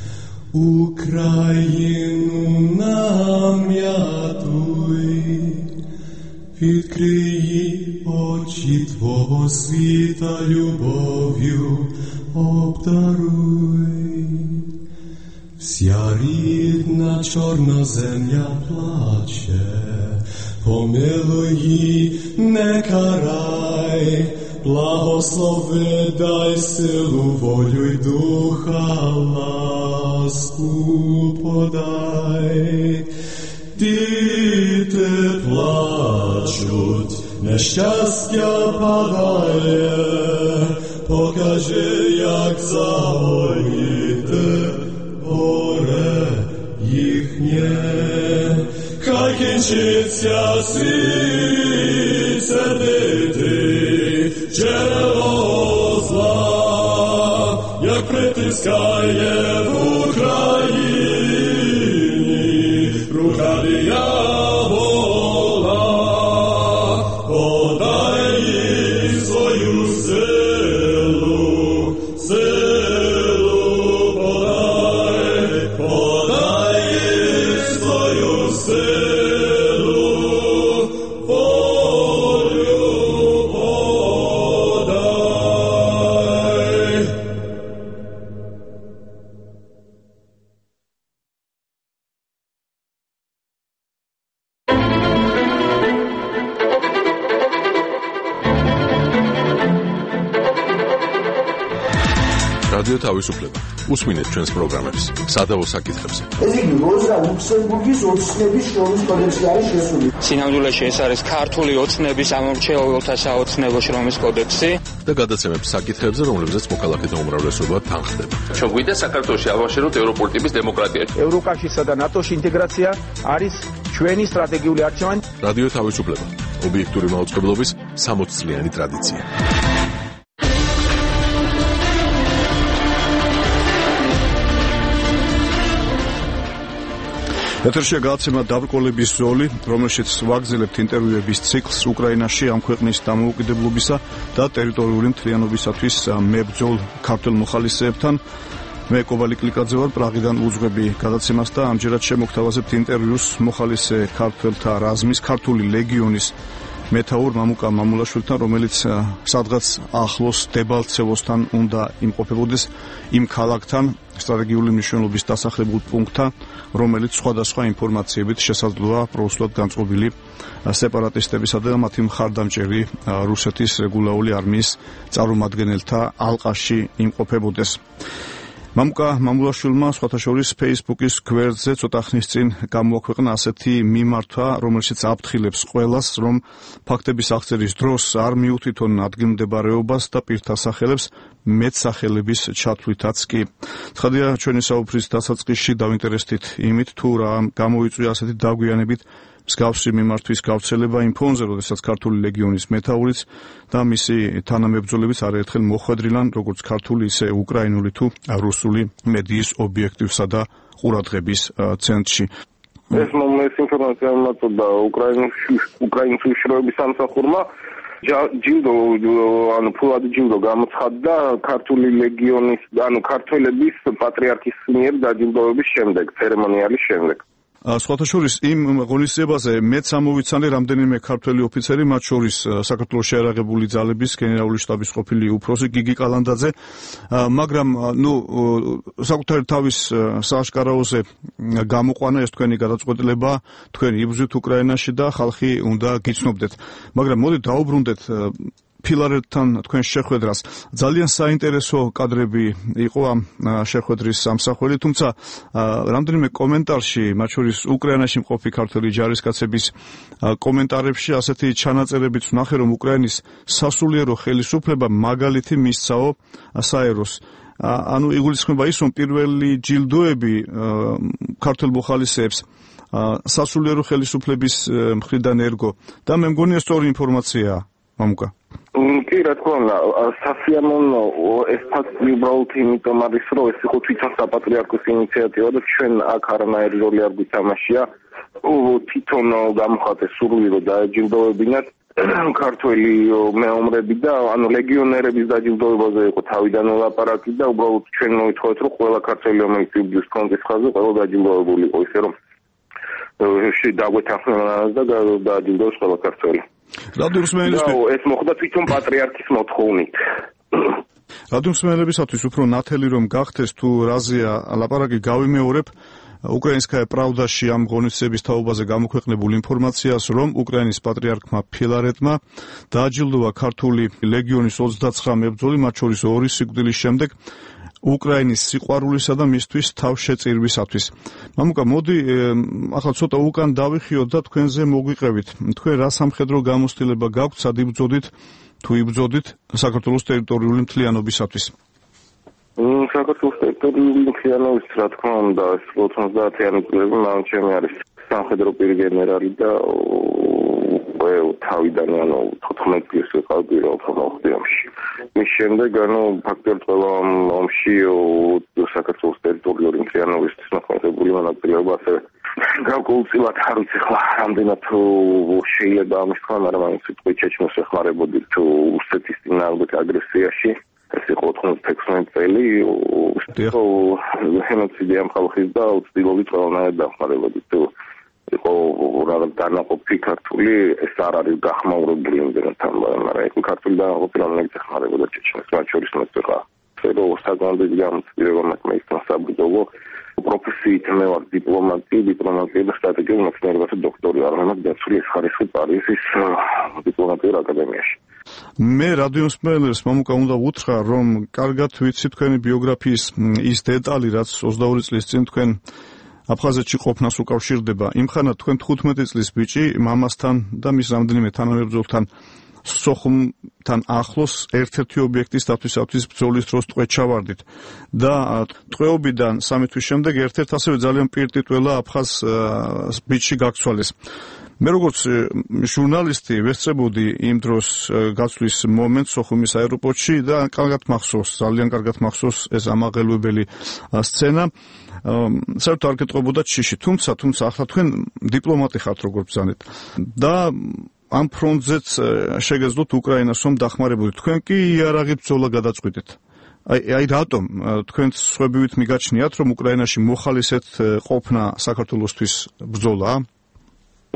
Україну нам рятуй, відкрий очі Твого світа любов'ю обдаруй. Вся рідна чорна земля плаче, помилуй її, не карай, благослови, дай силу, волю й духа, ласку подай. Діти плачуть, нещастя падає, покажи, як загоїти горе їхнє. Хай кінчиться світ сердитий, джерело зла, як притискає в Україні рука диявола, подай їй свою силу, силу подай, подай їй свою силу, волю подай. რადიო თავისუფლება. უსმინეთ ჩვენს პროგრამებს, სადავო საკითხებს. ეს იგი როზა ლუქსემბურგის ოცნების შრომის კოდექსი არის შესული. სინამდვილეში ეს არის ქართული ოცნების ამომრჩეველთა საოცნებო შრომის კოდექსი და გადაცემებს საკითხებზე, რომლებზეც მოქალაქეთა უმრავლესობა თანხდება. ჩვენ გვინდა საქართველოში ავაშეროთ ევროპული ტიპის დემოკრატია. ევროკავშირსა და ნატოში ინტეგრაცია არის ჩვენი სტრატეგიული არჩევანი. რადიო თავისუფლება. ობიექტური მაუწყებლობის სამოც წლიანი ტრადიცია. ეთერშია გადაცემა დაბრკოლების ზოლი, რომელშიც ვაგრძელებთ ინტერვიუების ციკლს უკრაინაში ამ ქვეყნის დამოუკიდებლობისა და ტერიტორიული მთლიანობისათვის მებრძოლ ქართველ მოხალისეებთან. მე კობა ლიკლიკაძე ვარ, პრაღიდან უძღვები გადაცემას და ამჯერად შემოგთავაზებთ ინტერვიუს მოხალისე ქართველთა რაზმის, ქართული ლეგიონის მეთაურ მამუკა მამულაშვილთან, რომელიც სადღაც ახლოს დებალცევოსთან უნდა იმყოფებოდეს იმ ქალაქთან, სტრატეგიული მნიშვნელობის დასახლებულ პუნქტთან, რომელიც სხვადასხვა ინფორმაციებით შესაძლოა პროუსულად განწყობილი სეპარატისტებისა და მათი მხარდამჭერი რუსეთის რეგულარული არმიის წარმომადგენელთა ალყაში იმყოფებოდეს. მამუკა მამულაშვილმა სხვათა შორის Facebook-ის გვერდზე ცოტა ხნის წინ გამოაქვეყნა ასეთი მიმართვა, რომელშიც აფრთხილებს ყველას, რომ ფაქტების აღწერის დროს არ მიუთითონ ადგილმდებარეობას და პირთა სახელებს მეტსახელების ჩათვლითაც კი. ცხადია, ჩვენი საუბრის დასაწყისში დავინტერესდით იმით, თუ რა გამოიწვია ასეთი დაგვიანებით მსგავსი მიმართვის გავრცელება იმ ფონზე, როდესაც ქართული ლეგიონის მეთაურიც და მისი თანამებრძოლებიც არაერთხელ მოხვედრილან როგორც ქართული, ისე უკრაინული თუ რუსული მედიის ობიექტივსა და ყურადღების ცენტრში. ეს მომეს ინფორმაცია მოწოდა უკრაინის უშიშროების სამსახურმა ჯილდო ანუ ფულად ჯილდო გამოცხადდა ქართული ლეგიონის ანუ ქართველების პატრიარქის მიერ დაჯილდოების შემდეგ, ცერემონიალის შემდეგ. სხვათა შორის იმ ღონისძიებაზე მეც ამოვიცანე რამდენიმე ქართველი ოფიცერი, მათ შორის საქართველოს შეიარაღებული ძალების გენერალური შტაბის ყოფილი უფროსი გიგი კალანდაძე, მაგრამ ნუ საკუთარი თავის სააშკარაოზე გამოყვანა ეს თქვენი გადაწყვეტილება, თქვენ იბრძვით უკრაინაში და ხალხი უნდა გიცნობდეთ. მაგრამ მოდი დაუბრუნდეთ ფილარეთთან თქვენ შეხვედრას. ძალიან საინტერესო კადრები იყო ამ შეხვედრის სამსახველი, თუმცა რამდენიმე კომენტარში, მათ შორის უკრაინაში მყოფი ქართველი ჯარისკაცების კომენტარებში ასეთი ჩანაწერებიც ვნახე, რომ უკრაინის სასულიერო ხელისუფლება მაგალითი მისცაო საეროს. ანუ იგულისხმება ის, რომ პირველი ჯილდოები ქართულ მოხალისეებს სასულიერო ხელისუფლების მხრიდან ერგო და მე მგონია სწორი ინფორმაციაა, მამუკა. კი, რა თქმა უნდა, სასიამოვნო ეს ფაქტი უბრალოდ იმიტომ არის, რომ ეს იყო თვითონ საპატრიარქოს ინიციატივა და ჩვენ აქ არანაირი როლი არ გვითამაშია. თვითონ გამოხატეს სურვილი, რომ დააჯილდოებინათ ქართველი მეომრები და ანუ ლეგიონერების დაჯილდოებაზე იყო თავიდანვე ლაპარაკი და უბრალოდ ჩვენ მოითხოვეთ, რომ ყველა ქართველი, რომელიც იბრძვის ფრონტის ხაზზე, ყველა დაჯილდოებული იყო, ისე რომ დაგვეთანხმებინათ და დააჯილდოს ყველა ქართველი. რადიო მსმენელებისთვის ეს მოხდა თვითონ პატრიარქის მოთხოვნით. რადიო მსმენელებისათვის უფრო ნათელი რომ გახდეს თუ რაზეა ლაპარაკი გავიმეორებ უკრაინსკაია პრავდაში ამ ღონისძიების თაობაზე გამოქვეყნებულ ინფორმაციას, რომ უკრაინის პატრიარქმა ფილარეტმა დააჯილდოვა ქართული ლეგიონის ოცდაცხრა მებრძოლი, მათ შორის ორი სიკვდილის შემდეგ უკრაინის სიყვარულისა და მისთვის თავშეწირვისათვის. მამუკა, მოდი ახლა ცოტა უკან დავიხიოთ და თქვენზე მოგვიყევით. თქვენ რა სამხედრო გამოცდილება გაქვთ, სად იბრძოდით, თუ იბრძოდით საქართველოს ტერიტორიული მთლიანობისათვის? საქართველოს ტერიტორიული მთლიანობის, რა თქმა უნდა, ეს ოცდაათიანი წლები მან ჩემი არის სამხედრო პირი გენერალი და თავიდან ანუ თოთხმეტ წელს ვიყავ პირველ მოხდი ომში. მის შემდეგ ანუ ფაქტობრივად ყველა ომში საქართველოს ტერიტორიული მთლიანობისთვის მოხდებული მონაწილეობა ასევე გავკულწილად არ ვიცი ხლა რამდენად შეიძლება ამის თქვა, მაგრამ ამ სიტყვით ჩეჩნოს ეხმარებოდი თუ რუსეთის წინააღმდეგ აგრესიაში. ეს იყო ოცდაექვსი წელი, გენოციდი ამ ხალხის და უცდილობით ყველანაირად დახმარებოდი. თუ იყო რაღაც დანაყოფი ქართული, ეს არ არის გახმაურებული იმდენად, მაგრამ ეს ქართული დანაყოფი რომელიც ეხმარებოდა ჩეჩნოს, მათ შორის მოწევა. ფედო საკონდით გამოცდილება მაქვს ისთან საბრძოლო პროფესიით მე ვარ დიპლომატი, დიპლომატია და სტრატეგიული მეცნიერებათა დოქტორი, არამედ დაცული ხარისხი პარიზის დიპლომატიურ აკადემიაში. მე რადიო მსმენელებს მამუკა უნდა უთხრა, რომ კარგად ვიცი თქვენი ბიოგრაფიის ის დეტალი, რაც ოცდაორი წლის წინ თქვენ აფხაზეთში ყოფნას უკავშირდება. იმხანად თქვენ თხუთმეტი წლის ბიჭი მამასთან და მის რამდენიმე თანამებრძოლთან სოხუმთან ახლოს ერთ-ერთი ობიექტის დათვისათვის ბრძოლის დროს ტყვედ ჩავარდით და ტყვეობიდან სამი თვის შემდეგ ერთ-ერთ ასევე ძალიან პირტიტველა აფხაზ ბიჭი გაქცვალეს. მე როგორც ჟურნალისტი ვესწრებოდი იმ დროს გაცვლის მომენტს სოხუმის აეროპორტში და კარგად მახსოვს, ძალიან კარგად მახსოვს ეს ამაღელვებელი სცენა. საერთოდ არ გეტყობოდა ჩიში, თუმცა თუმცა ახლა თქვენ დიპლომატი ხართ როგორც ბრძანეთ და ამ ფრონტზეც შეგეძლოთ უკრაინას რომ დახმარებოდეთ. თქვენ კი იარაღით ბრძოლა გადაწყვიტეთ. აი აი რატომ თქვენ სხვებივით მიგაჩნიათ რომ უკრაინაში მოხალისეთ ყოფნა საქართველოსთვის ბრძოლა?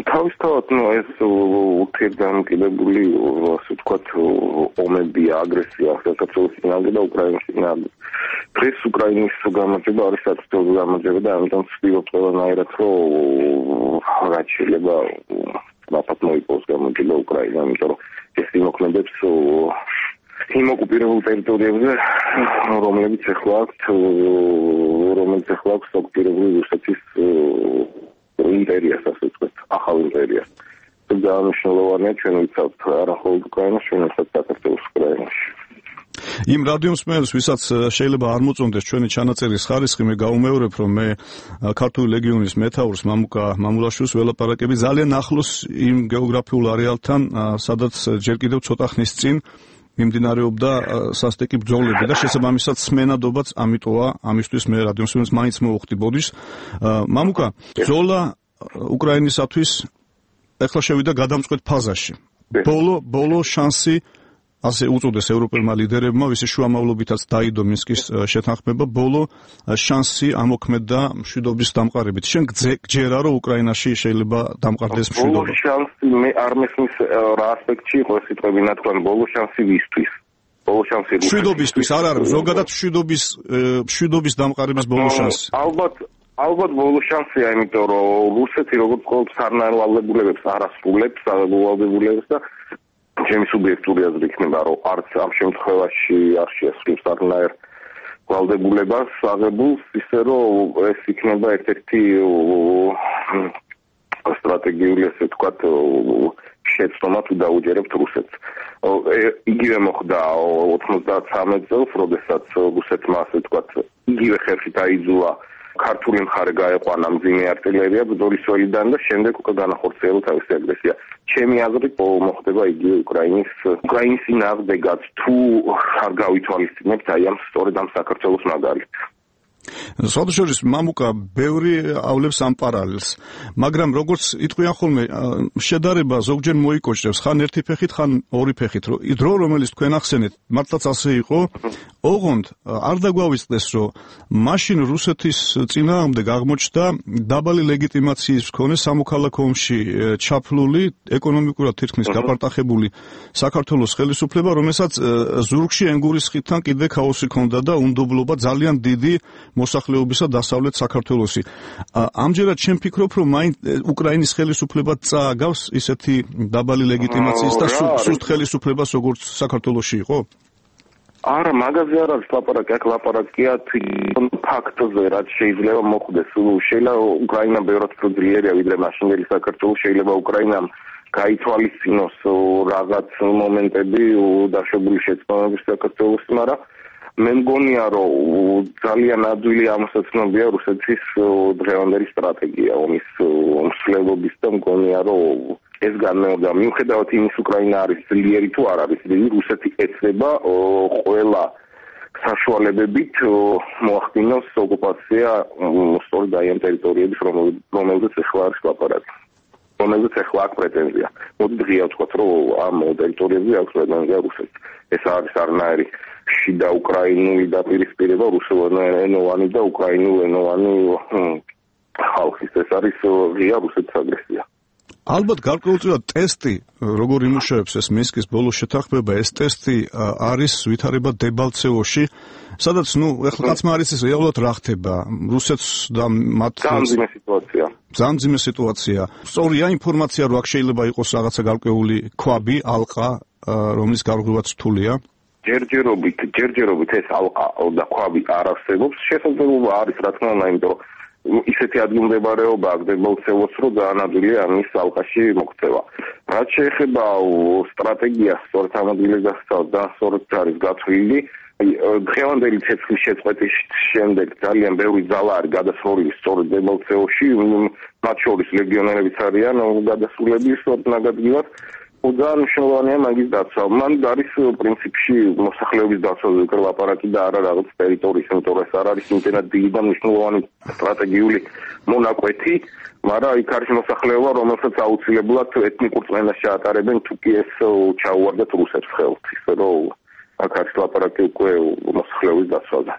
თავისთავად ნუ ეს ურთიერთდამოკიდებული, ასე ვთქვათ, ომები, აგრესია საქართველოს წინააღმდეგ და უკრაინის წინააღმდეგ. დღეს უკრაინის გამარჯვება არის საწოლო გამარჯვება და ამიტომ ვცდილობ ყველანაირად რომ რაც შეიძლება მართლაც მოიპოვოს გამარჯვება უკრაინა, იმიტომ რომ ეს იმოქმედებს იმ ოკუპირებულ ტერიტორიებზე, რომლებიც ახლა აქვთ, რომელიც ახლა აქვს ოკუპირებული რუსეთის იმპერიას, ასე ვთქვათ, ახალ იმპერიას. და მნიშვნელოვანია ჩვენ ვიცავთ არა მხოლოდ უკრაინაში, ჩვენაც საქართველოს უკრაინაში. იმ რადიომსმენელს, ვისაც შეიძლება არ მოწონდეს ჩვენი ჩანაწერის ხარისხი, მე გაუმეორებ, რომ მე ქართული ლეგიონის მეთაურს მამუკა მამულაშვილს ველაპარაკები ძალიან ახლოს იმ გეოგრაფიულ არეალთან, სადაც ჯერ კიდევ ცოტა ხნის წინ მიმდინარეობდა სასტიკი ბრძოლები და შესაბამისად სმენადობაც ამიტოა, ამისთვის მე რადიომსმენელს მაინც მოვუხდი ბოდიშს. მამუკა, ბრძოლა უკრაინისათვის ეხლა შევიდა გადამწყვეტ ფაზაში. ბოლო ბოლო შანსი ასე უწოდეს ევროპელმა ლიდერებმა, ვისი შუამავლობითაც დაიდო მინსკის შეთანხმება, ბოლო შანსი ამოქმედა მშვიდობის დამყარებით. შენ გჯერა, რომ უკრაინაში შეიძლება დამყარდეს მშვიდობა? ბოლო შანსი მე არ მესმის რა ასპექტში იყო ეს სიტყვები ნათქვამი, ბოლო შანსი ვისთვის? ბოლო შანსი მშვიდობისთვის არ არის, ზოგადად მშვიდობის მშვიდობის დამყარების ბოლო შანსი. ალბათ ალბათ ბოლო შანსია, იმიტომ რომ რუსეთი როგორც ყოველთვის არნაირ ვალდებულებებს არ ასრულებს, ვალდებულებებს და ჩემი სუბიექტური აზრი იქნება, რომ არც ამ შემთხვევაში არ შეასრულებს არნაირ ვალდებულებას აღებულს, ისე რომ ეს იქნება ერთ-ერთი სტრატეგიული, ასე ვთქვათ, შეცდომა თუ დაუჯერებთ რუსეთს. იგივე მოხდა ოცდამეცხრამეტ წელს, როდესაც რუსეთმა, ასე ვთქვათ, იგივე ხერხით აიძულა ქართული მხარე გაეყვანა მძიმე артиლერია ბრძოლის ველიდან და შემდეგ უკვე განახორციელა თავისი აგრესია. ჩემი აზრით მოხდება იგივე უკრაინის უკრაინის წინააღმდეგაც თუ არ გავითვალისწინებთ აი ამ სწორედ ამ საქართველოს მაგალითს. სხვადასხვა მამუკა ბევრი ავლებს ამ პარალელს, მაგრამ როგორც იტყვიან ხოლმე, შედარება ზოგჯერ მოიკოჭრებს, ხან ერთი ფეხით, ხან ორი ფეხით. დრო რომელიც თქვენ ახსენეთ, მართლაც ასე იყო, ოღონდ არ დაგვავიწყდეს, რომ მაშინ რუსეთის წინააღმდეგ აღმოჩნდა დაბალი ლეგიტიმაციის მქონე სამოქალაქო ომში ჩაფლული, ეკონომიკურად თითქმის გაპარტახებული საქართველოს ხელისუფლება, რომელსაც ზურგში ენგურის ხიდთან კიდე ქაოსი ჰქონდა და უნდობლობა ძალიან დიდი მოსახლეობისა დასავლეთ საქართველოსი. ამჯერად შენ ფიქრობ, რომ მაინც უკრაინის ხელისუფლება წააგავს ისეთი დაბალი ლეგიტიმაციის და სუსტ ხელისუფლებას, როგორც საქართველოში იყო? არა, მაგაზე არ არის ლაპარაკი, აქ ლაპარაკია ფაქტზე, რაც შეიძლება მოხდეს. შეიძლება უკრაინა ბევრად უფრო ძლიერია, ვიდრე მაშინდელი საქართველო, შეიძლება უკრაინამ გაითვალისწინოს რაღაც მომენტები დაშვებული შეცდომების საქართველოს, მაგრამ მე მგონია, რომ ძალიან ადვილი ამოსაცნობია რუსეთის დღევანდელი სტრატეგია ომის მსვლელობის და მგონია, რომ ეს განმეორდა. მიუხედავად იმის, უკრაინა არის ძლიერი თუ არ არის ძლიერი, რუსეთი ეცდება ყველა საშუალებებით მოახდინოს ოკუპაცია სწორედ აი ამ ტერიტორიების, რომელზეც ახლა არის ლაპარაკი. რომელზეც ახლა აქვს პრეტენზია. მოდი დღეა ვთქვათ, რომ ამ ტერიტორიებზე აქვს პრეტენზია რუსეთს. ეს არის არნაირი შიდა უკრაინული დაპირისპირება რუსულენოვანი და უკრაინულენოვანი ხალხის. ეს არის ღია რუსეთის აგრესია. ალბათ გარკვეულწილად ტესტი, როგორ იმუშავებს ეს მინსკის ბოლო შეთანხმება, ეს ტესტი არის ვითარება დებალცევოში, სადაც ნუ ეხლა კაცმა არის ეს რეალურად რა ხდება რუსეთს და მათ ძამძიმე სიტუაცია. ძამძიმე სიტუაცია. სწორია ინფორმაცია, რომ აქ შეიძლება იყოს რაღაცა გარკვეული ქვაბი, ალყა, რომლის გარღვევაც რთულია. ჯერჯერობით, ჯერჯერობით ეს ალყა და ქვაბი არ არსებობს. შესაძლებლობა არის, რა თქმა უნდა, იმიტომ რომ ისეთი ადგილმდებარეობა დებალცევოს, რომ ძალიან ადვილია ამის ალყაში მოქცევა. რაც შეეხება სტრატეგიას, სწორედ ამ ადგილზე გასწავთ და სწორედ არის გათვლილი. დღევანდელი ცეცხლის შეწყვეტის შემდეგ ძალიან ბევრი ძალა არის გადასვლელი სწორედ დებალცევოში, მათ შორის ლეგიონერებიც არიან გადასულები სწორედ ნაგადგილად. ძალიან მნიშვნელოვანია მაგის დაცვა. მან არის პრინციპში მოსახლეობის დაცვაზე უკვე ლაპარაკი და არა რაღაც ტერიტორიის, იმიტომ რომ ეს არ არის იმდენად დიდი და მნიშვნელოვანი სტრატეგიული მონაკვეთი, მაგრამ იქ არის მოსახლეობა, რომელსაც აუცილებლად ეთნიკურ წმენდას ჩაატარებენ, თუ კი ეს ჩაუვარდათ რუსებს ხელთ. ისე რომ აქ არის ლაპარაკი უკვე მოსახლეობის დაცვაზე.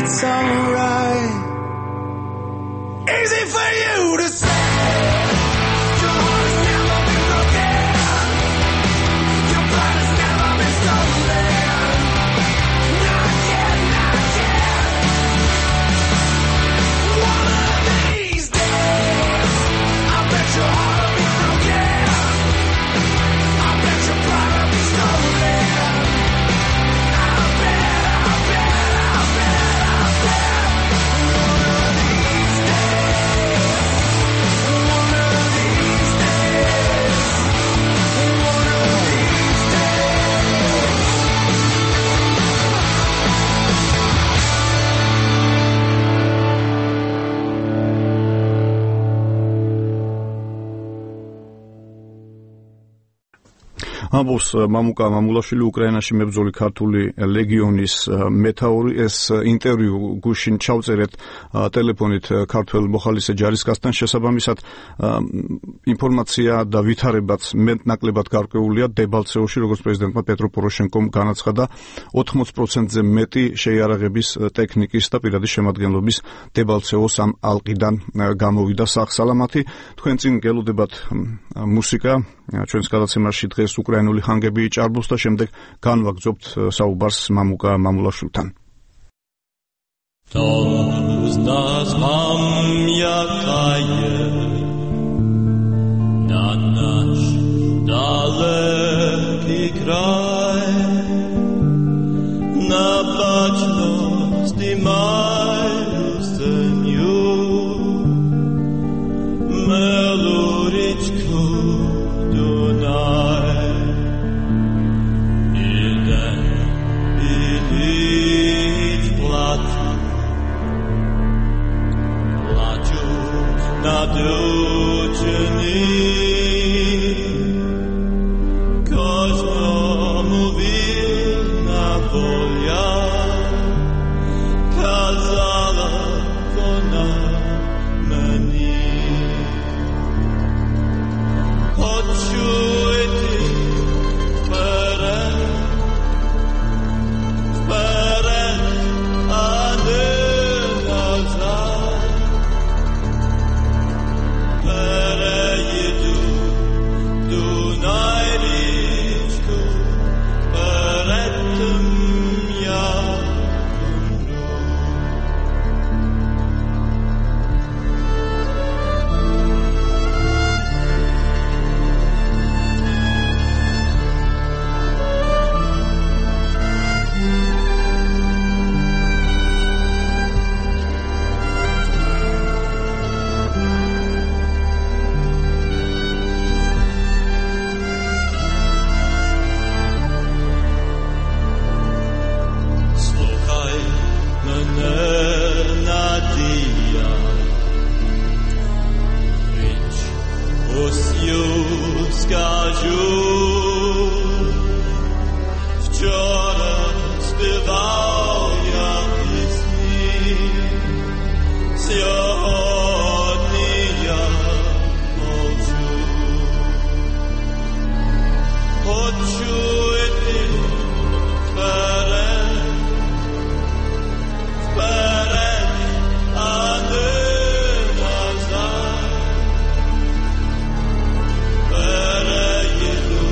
it's alright. Easy for you to say. Your heart has never been broken. Your blood has never been stolen. Not yet, not yet. One of these days, I bet your heart will be broken. I bet your pride will be stolen. I bet, I bet, I bet, I bet. One of these days, one of these days, one of these days. ამბობს მამუკა მამულაშვილი უკრაინაში მებრძოლი ქართული ლეგიონის მეთაური. ეს ინტერვიუ გუშინ ჩავწერეთ ტელეფონით ქართველ მოხალისე ჯარისკაცთან. შესაბამისად ინფორმაცია და ვითარებაც მეტნაკლებად გარკვეულია დებალცეოში, როგორც პრეზიდენტმა პეტრო პოროშენკომ განაცხადა, ოთხმოც პროცენტზე მეტი შეიარაღების ტექნიკის და პირადი შემადგენლობის დებალცეოს ამ ალყიდან გამოვიდა სახსალამათი. თქვენ წინ გელოდებათ მუსიკა, ჩვენს გადაცემაში დღეს უკრაინული ხანგები ჭარბობს და შემდეგ განვაგრძობთ საუბარს მამუკა მამულაშვილთან. To z nas pamiętaje na nasz daleki kraj, na baczności maju seniu, meluryczku Dunaj. Jeden idź placu, placiu nad uczyni, każdemu winna wolia, kazała ona mnie. Почуй ти вперед, вперед, а не назад. Переїду Дунай річку, перед тим я умру. Слухай мене, Надія, річ усю скажу. Вчора співав я пісні, сьогодні я мовчу. Почуй ти вперед, вперед, а не назад. Переїду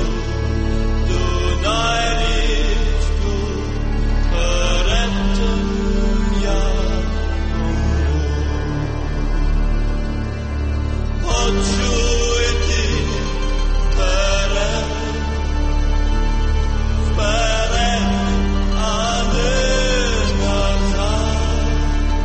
Дунай річку, перед тим я умру. Почуй ти вперед, вперед, а не назад.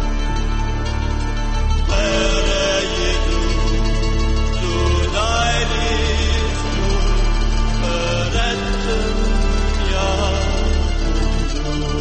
Переїду Дунай річку, перед тим я умру.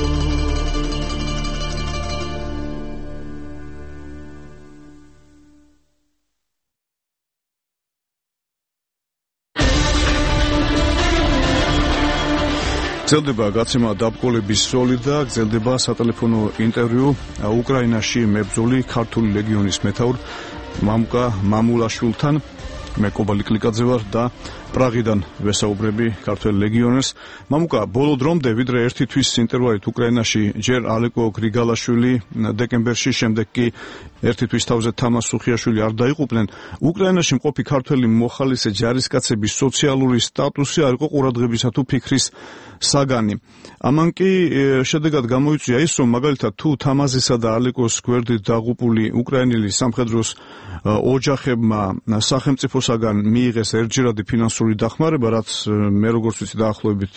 გრძელდება გაცემა დაბკოლების სროლი და გრძელდება სატელეფონო ინტერვიუ უკრაინაში მებრძოლი ქართული ლეგიონის მეთაურ მამუკა მამულაშვილთან. მე კობალი კლიკაძე ვარ და პრაღიდან ვესაუბრები ქართველ ლეგიონერს. მამუკა, ბოლო დრომდე ვიდრე ერთი თვის ინტერვალით უკრაინაში ჯერ ალეკო გრიგალაშვილი დეკემბერში, შემდეგ კი ერთი თვის თავზე თამას სუხიაშვილი არ დაიღუპნენ. უკრაინაში მყოფი ქართველი მოხალისე ჯარისკაცების სოციალური სტატუსი არ იყო ყურადღებისა თუ ფიქრის საგანი. ამან კი შედეგად გამოიწვია ის, რომ მაგალითად თუ თამაზისა და ალეკოს გვერდით დაღუპული უკრაინელი სამხედროს ოჯახებმა სახელმწიფოსაგან მიიღეს ერთჯერადი ფინანსური დახმარება, რაც მე როგორც ვიცი დაახლოებით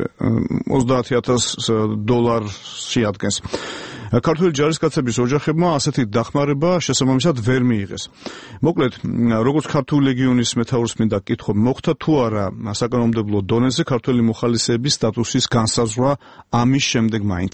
ოცდაათი ათასი დოლარს შეადგენს. ქართველი ჯარისკაცების ოჯახებმა ასეთი დახმარება შესაბამისად ვერ მიიღეს. მოკლედ, როგორც ქართული ლეგიონის მეთაურს მინდა კითხო, მოხდა თუ არა საკანონმდებლო დონეზე ქართველი მოხალისეების სტატუსის განსაზღვრა ამის შემდეგ მაინც?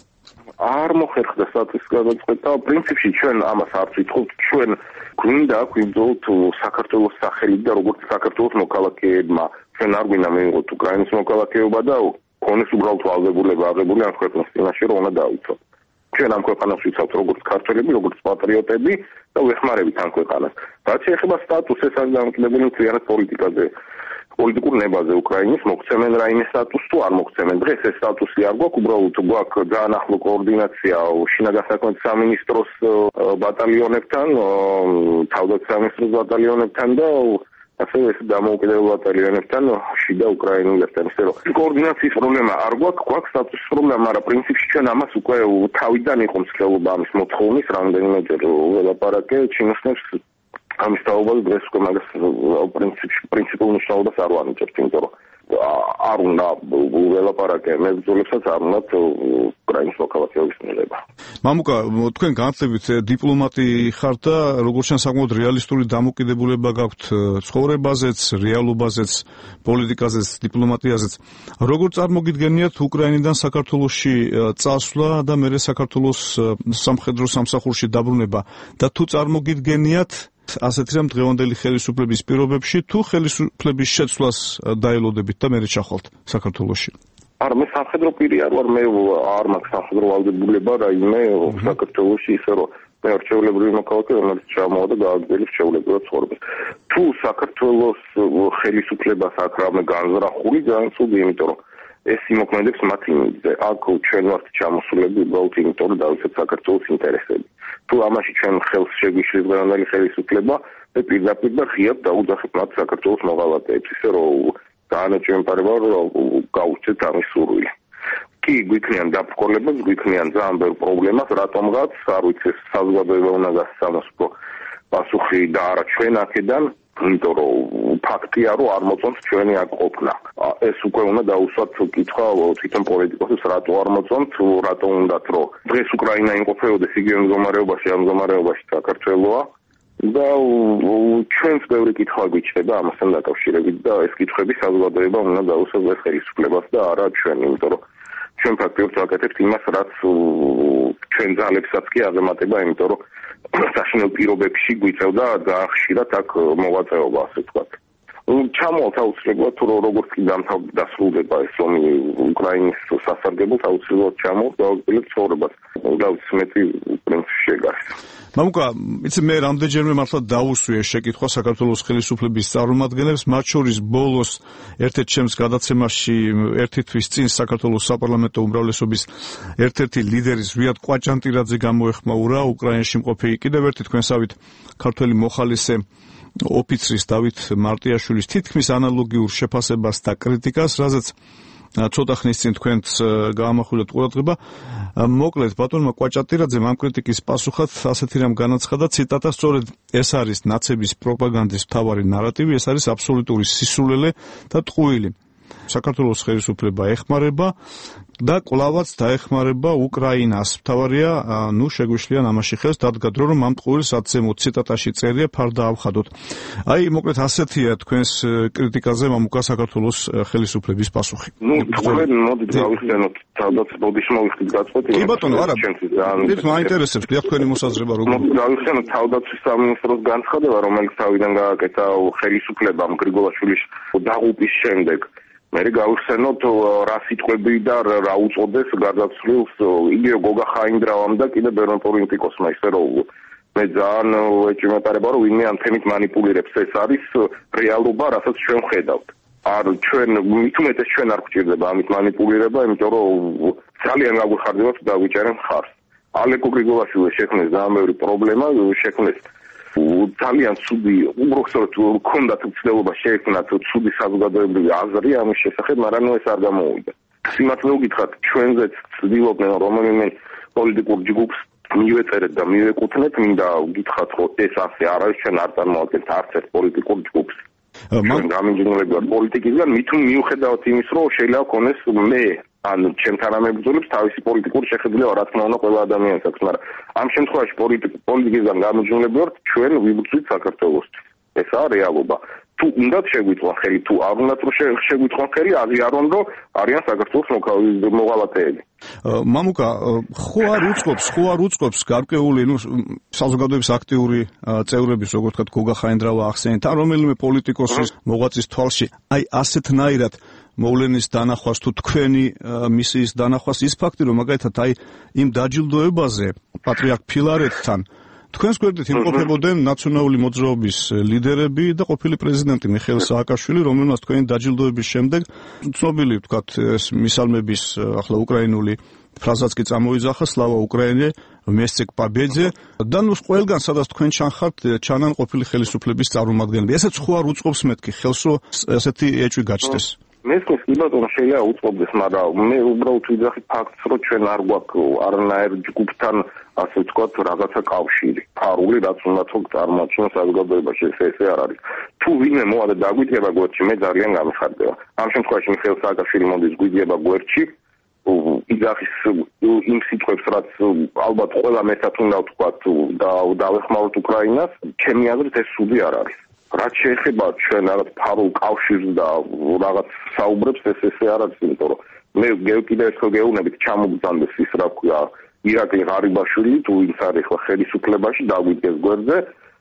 არ მოხერხდა სტატუსის გადაწყვეტა. პრინციპში ჩვენ ამას არ ვიტყობთ. ჩვენ გვინდა გვიბრძოლოთ საქართველოს სახელით და როგორც საქართველოს მოქალაქეებმა. ჩვენ არ გვინდა მივიღოთ უკრაინის მოქალაქეობა და ქონდეს უბრალოდ ვალდებულება აღებული ამ ქვეყნის წინაშე, რომ უნდა დაუცოთ. ჩვენ ამ ქვეყანას ვიცავთ როგორც ქართველები, როგორც პატრიოტები და ვეხმარებით ამ ქვეყანას. რაც შეეხება სტატუსს, ეს არის დამოკიდებული მთლიანად პოლიტიკაზე. პოლიტიკურ ნებაზე უკრაინის მოგცემენ რაიმე სტატუსს თუ არ მოგცემენ. დღეს ეს სტატუსი არ გვაქვს, უბრალოდ გვაქვს ძალიან ახლო კოორდინაცია შინაგან საქმეთა სამინისტროს ბატალიონებთან, თავდაცვის ბატალიონებთან და ასევე ეს დამოუკიდებელ ბატალიონებთან შიდა უკრაინულებთან. ისე რომ კოორდინაციის პრობლემა არ გვაქვს, გვაქვს სტატუსის პრობლემა, მაგრამ პრინციპში ჩვენ ამას უკვე თავიდან იყო მსხლელობა ამის მოთხოვნის, რამდენიმეჯერ ველაპარაკე ჩინოსნებს ამის თაობაზე დღეს უკვე მაგას პრინციპში პრინციპულ მნიშვნელობას არ ვანიჭებთ, იმიტომ რომ არ უნდა ველაპარაკე მებრძოლებსაც არ უნდა უკრაინის მოქალაქეობის მიღება. მამუკა, თქვენ განათლებით დიპლომატი ხართ და როგორც შენ საკმაოდ რეალისტური დამოკიდებულება გაქვთ ცხოვრებაზეც, რეალობაზეც, პოლიტიკაზეც, დიპლომატიაზეც. როგორ წარმოგიდგენიათ უკრაინიდან საქართველოში წასვლა და მერე საქართველოს სამხედრო სამსახურში დაბრუნება და თუ წარმოგიდგენიათ ასეთი რამ დღევანდელი ხელისუფლების პირობებში თუ ხელისუფლების შეცვლას დაელოდებით და მერე ჩახვალთ საქართველოში? არა, მე სამხედრო პირი არ ვარ, მე არ მაქვს სამხედრო ვალდებულება რაიმე საქართველოში, ისე რომ მე არჩევლებრივი მოქალაქე, რომელიც ჩამოვა და გააგრძელებს ჩვეულებრივად ცხოვრებას. თუ საქართველოს ხელისუფლებას აქვს რამე განზრახული, ძალიან ცუდი, იმიტომ რომ ეს იმოქმედებს მათ იმიდზე. აქ ჩვენ ვართ ჩამოსულები უბრალოდ იმიტომ, რომ დავიცეთ საქართველოს ინტერესები. თუ ამაში ჩვენ ხელს შეგვიშლის დღევანდელი ხელისუფლება, მე პირდაპირ და ღიად დაუძახებ მათ საქართველოს მოღალატეებს, ისე რომ გაანაჩვენებარება, რომ გაუჩნდეთ ამის სურვილი. კი, გვიქნიან დაბრკოლებებს, გვიქნიან ძალიან ბევრ პრობლემას, რატომღაც, არ ვიცი, ეს საზოგადოება უნდა გასცემოს პასუხი და არა ჩვენ აქედან, იმიტომ რომ ფაქტია, რომ არ მოწონთ ჩვენი აქ ყოფნა. ეს უკვე უნდა დაუსვათ კითხვა თვითონ პოლიტიკოსებს, რატო არ მოწონთ, რატო უნდათ, რომ დღეს უკრაინა იმყოფებოდეს იგივე მდგომარეობაში, ამ მდგომარეობაში საქართველოა და ჩვენს ბევრი კითხვა გვიჩნდება ამასთან დაკავშირებით და ეს კითხვები საზოგადოება უნდა დაუსვათ ხელისუფლებას და არა ჩვენ, იმიტომ რომ ჩვენ ფაქტობრივად ვაკეთებთ იმას, რაც ჩვენ ძალებსაც კი აღემატება, იმიტომ რომ საშინელ პირობებში გვიწევდა ძალიან ხშირად აქ მოღვაწეობა, ასე ვთქვათ. ჩამოვალთ აუცილებლად, თუ როგორც კი დასრულდება ეს ომი უკრაინის სასარგებლოდ, აუცილებლად ჩამოვალთ და აუცილებლად ცხოვრებას. გავიც მეტი პრინციპში ეგარს. მამუკა, იცი მე რამდენჯერმე მართლა დაუსვი ეს შეკითხვა საქართველოს ხელისუფლების წარმომადგენლებს, მათ შორის ბოლოს ერთ-ერთ ჩემს გადაცემაში ერთი თვის წინ საქართველოს საპარლამენტო უმრავლესობის ერთ-ერთი ლიდერი ზვიად კვაჭანტირაძე გამოეხმაურა უკრაინაში მყოფი კიდევ ერთი თქვენსავით ქართველი მოხალისე ოფიცრის დავით მარტიაშვილის თითქმის ანალოგიურ შეფასებას და კრიტიკას, რაზეც ცოტა ხნის წინ თქვენც გაამახვილეთ ყურადღება. მოკლედ, ბატონმა კვაჭანტირაძემ ამ კრიტიკის პასუხად ასეთი რამ განაცხადა, ციტატა, სწორედ ეს არის ნაცების პროპაგანდის მთავარი ნარატივი, ეს არის აბსოლუტური სისულელე და ტყუილი. საქართველოს ხელისუფლება ეხმარება და კვლავაც დაეხმარება უკრაინას. მთავარია, ნუ შეგვიშლიან ამაში ხელს, დადგა დრო, რომ ამ ტყუილს ათზემოთ ციტატაში წერია, ფარდა ავხადოთ. აი, მოკლედ ასეთია თქვენს კრიტიკაზე მამუკა საქართველოს ხელისუფლების პასუხი. ნუ თქვენ მოდით გავიხსენოთ, თავდაც ბოდიში მოვიხდით გაწყვეტი. კი ბატონო, არა. მით მაინტერესებს, დიახ, თქვენი მოსაზრება როგორ? მოდით გავიხსენოთ თავდაცვის სამინისტროს განცხადება, რომელიც თავიდან გააკეთა ხელისუფლებამ გრიგოლაშვილის დაღუპვის შემდეგ. მე გავიხსენოთ რა სიტყვები და რა უწოდეს გარდაცვლილს იგივე გოგა ხაინდრავამ და კიდე ბერნატ პოლიტიკოსმა, ისე რომ მე ძალიან ეჭვმეპარება რომ ვინმე ამ თემით მანიპულირებს, ეს არის რეალობა, რასაც ჩვენ ვხედავთ. არ ჩვენ მით უმეტეს ჩვენ არ გვჭირდება ამით მანიპულირება, იმიტომ რომ ძალიან გაგვიხარდება თუ დაგვიჭერენ ხარს. ალეკო გრიგოლაშვილის შექმნეს ძალიან ბევრი პრობლემა, შექმნეს ძალიან ცუდი, უბრალოდ ჰქონდათ ცდილობა შეექმნათ ცუდი საზოგადოებრივი აზრი ამის შესახებ, მაგრამ ეს არ გამოვიდა. სიმართლე ვგითხრათ, ჩვენზეც ცდილობდნენ რომელიმე პოლიტიკურ ჯგუფს მივეწერეთ და მივეკუთვნეთ, მინდა ვგითხრათ, რომ ეს ასე არ არის, ჩვენ არ წარმოვადგენთ არც ერთ პოლიტიკურ ჯგუფს. ჩვენ გამიჯნურებად პოლიტიკისგან, მით მიუხედავად იმის, რომ შეიძლება ქონდეს მე ან ჩემთან ამებრძოლებს თავისი პოლიტიკური შეხედულება, რა თქმა უნდა, ყველა ადამიანს აქვს, მაგრამ ამ შემთხვევაში პოლიტიკისგან გამიჯნურებად ჩვენ ვიბრძვით საქართველოსთვის. ესაა რეალობა. თუ უნდათ შეგვიწყონ ხელი, თუ არ უნდათ რომ შეგვიწყონ ხელი, აზიარონ რომ არიან საქართველოს მოღალატეები. მამუკა, ხო არ უწყობს, ხო არ უწყობს გარკვეული, ნუ საზოგადოების აქტიური წევრების, როგორც ვთქვათ, გოგა ხაინდრავა ახსენეთ, ან რომელიმე პოლიტიკოსის მოღვაწის თვალში, აი ასეთნაირად მოვლენის დანახვას თუ თქვენი მისიის დანახვას ის ფაქტი, რომ მაგალითად აი იმ დაჯილდოებაზე პატრიარქ ფილარეტთან თქვენს გვერდით იმყოფებოდნენ ნაციონალური მოძრაობის ლიდერები და ყოფილი პრეზიდენტი მიხეილ სააკაშვილი, რომელმაც თქვენი დაჯილდოების შემდეგ ცნობილი ვთქვათ ეს მისალმების ახლა უკრაინული ფრაზაც კი წამოიძახა სლავა უკრაინე, მესცე к победе და ნუ ყველგან სადაც თქვენ ჩანხართ ჩანან ყოფილი ხელისუფლების წარმომადგენლები. ესეც ხო არ უწყობს მეთქი ხელს რომ ესეთი ეჭვი გაჩნდეს. მესმის კი ბატონო შეიძლება უწყობდეს, მაგრამ მე უბრალოდ ვიძახი ფაქტს, რომ ჩვენ არ გვაქვს არანაირ ჯგუფთან ასე ვთქვათ რაღაცა კავშირი. ფარული რაც უნდა თქო წარმოაჩინოს საზოგადოებაში, ეს ესე არ არის. თუ ვინმე მოადა დაგვიდგება გვერდში, მე ძალიან გამიხარდება. ამ შემთხვევაში მიხეილ სააკაშვილი მოდის გვიდგება გვერდში, იძახის იმ სიტყვებს, რაც ალბათ ყველა მესად უნდა ვთქვათ და დავეხმაროთ უკრაინას, ჩემი აზრით ეს სუდი არ არის. რაც შეეხება ჩვენ რაღაც ფარულ კავშირს და რაღაც საუბრებს, ეს ესე არ არის, იმიტომ რომ მე კიდევ ერთხელ გეუბნებით ჩამოგზანდეს ის რა ქვია ირაკლი ღარიბაშვილი თუ ის არის ხო ხელისუფლებაში დაგვიდგეს გვერდზე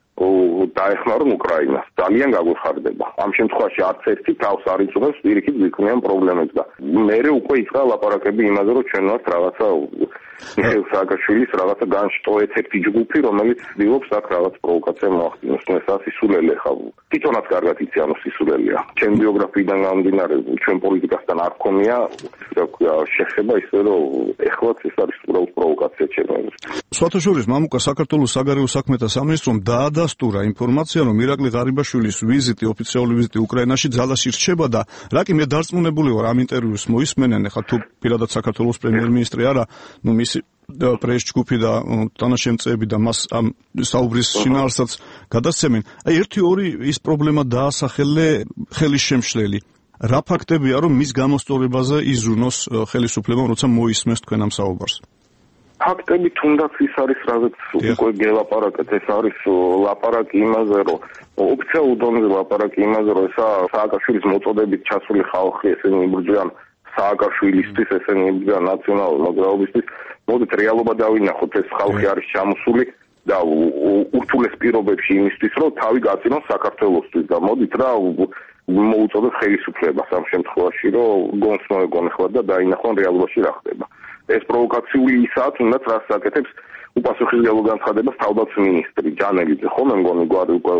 დაეხმარონ უკრაინას. ძალიან გაგვიხარდება. ამ შემთხვევაში არც ერთი თავს არ იწვევს პირიქით ვიქმნიან პრობლემებს და მე უკვე იწყება ლაპარაკები იმაზე, რომ ჩვენ ვართ რაღაცა მიხეილ სააკაშვილის რაღაცა განშტოეთ ერთი ჯგუფი, რომელიც ცდილობს აქ რაღაც პროვოკაცია მოახდინოს. ეს არის სისულელე ხა. თვითონაც კარგად იცი ანუ სისულელეა. ჩემ ბიოგრაფიიდან გამომდინარე, ჩვენ პოლიტიკასთან არ გქონია, რა ქვია, შეხება ისე რომ ეხლაც ეს არის უბრალოდ პროვოკაცია ჩემთვის. სხვათაშორის მამუკა საქართველოს საგარეო საქმეთა სამინისტრომ დაადასტურა ინფორმაცია, რომ ირაკლი ღარიბაშვილის ვიზიტი, ოფიციალური ვიზიტი უკრაინაში ძალაში რჩება და რა კი მე დარწმუნებული ვარ ამ ინტერვიუს მოისმენენ, ხა თუ პირადად საქართველოს პრემიერ-მინისტრი არა, ნუ მისი პრეს-ჯგუფი და თანაშემწეები და მას ამ საუბრის შინაარსაც გადასცემენ. აი ერთი ორი ის პრობლემა დაასახელე ხელისშემშლელი. რა ფაქტებია, რომ მის გამოსწორებაზე იზრუნოს ხელისუფლებამ, როცა მოისმენს თქვენ ამ საუბარს? ფაქტები თუნდაც ის არის, რაღაც უკვე გელაპარაკეთ, ეს არის ლაპარაკი იმაზე, რომ ოფიციალურ დონეზე ლაპარაკი იმაზე, რომ ესა სააკაშვილის მოწოდებით ჩასული ხალხი ესენი იბრძვიან სააკაშვილისთვის, ესენი იბრძვიან ნაციონალურ მოძრაობისთვის. მოდით რეალობა დავინახოთ, ეს ხალხი არის ჩამოსული და ურთულეს პირობებში იმისთვის, რომ თავი გაწინოს საქართველოსთვის და მოდით რა მოუწოდოთ ხელისუფლებას ამ შემთხვევაში, რომ გონს მოეგონეხოთ და დაინახონ რეალობაში რა ხდება. ეს პროვოკაციული ისაა, თუნდაც რაც აკეთებს უპასუხისმგებლო განცხადებას თავდაცვის მინისტრი ჯანელიძე, ხო მე მგონი გვარი უკვე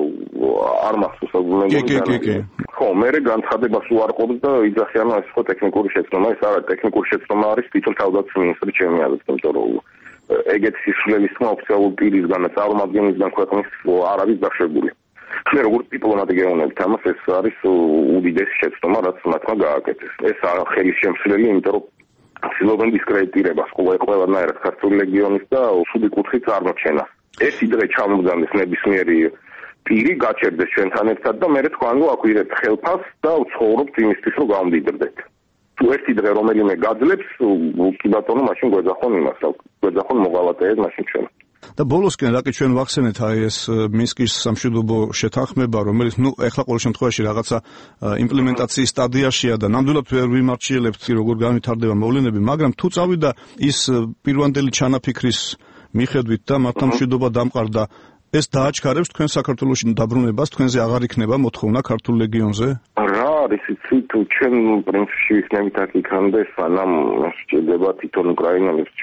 არ მახსოვს მე მგონი. ხო, მე განცხადებას უარყოფს და იძახიან, ეს ხო ტექნიკური შეცდომა, ეს არა ტექნიკური შეცდომა არის თვითონ თავდაცვის მინისტრი ჩემი აზრით, იმიტომ რომ ეგეთი სისულელის თქმა ოფიციალურ პირისგან და წარმომადგენლისგან ქვეყნის არ არის დაშვებული. მე როგორც დიპლომატი გეუბნებით ამას, ეს არის უდიდესი შეცდომა, რაც მათმა გააკეთეს. ეს ხელისშემშლელი, იმიტომ რომ ცდილობენ დისკრედიტირებას ყველანაირად ქართული ლეგიონის და სუდი კუთხით წარმოჩენას. ეს იდეა ჩამოგზავნეს ნებისმიერი პირი, გაჩერდეს ჩვენთან ერთად და მერე თქვენ აკვირებთ ხელფას და უცხოვრობთ იმისთვის, რომ გამდიდრდეთ. თუ ერთი დღე რომელიმე გაძლებს, კი ბატონო, მაშინ გვეძახონ იმას, გვეძახონ მოღალატეებს მაშინ ჩვენ. და ბოლოსკენ რაკი ჩვენ ვახსენეთ აი ეს მინსკის სამშვიდობო შეთანხმება, რომელიც ნუ ეხლა ყოველ შემთხვევაში რაღაცა იმპლემენტაციის სტადიაშია და ნამდვილად ვერ ვიმარჩიელებთ როგორ განვითარდება მოვლენები, მაგრამ თუ წავიდა ის პირვანდელი ჩანაფიქრის მიხედვით და მათთან მშვიდობა დამყარდა, ეს დააჩქარებს თქვენ საქართველოში დაბრუნებას, თქვენზე აღარ იქნება მოთხოვნა ქართულ ლეგიონზე? რა არის იცი, თუ ჩვენ პრინციპში ვიქნებით აქ იქამდე, სანამ სჭირდება თვითონ უკრაინელებს ჩვენ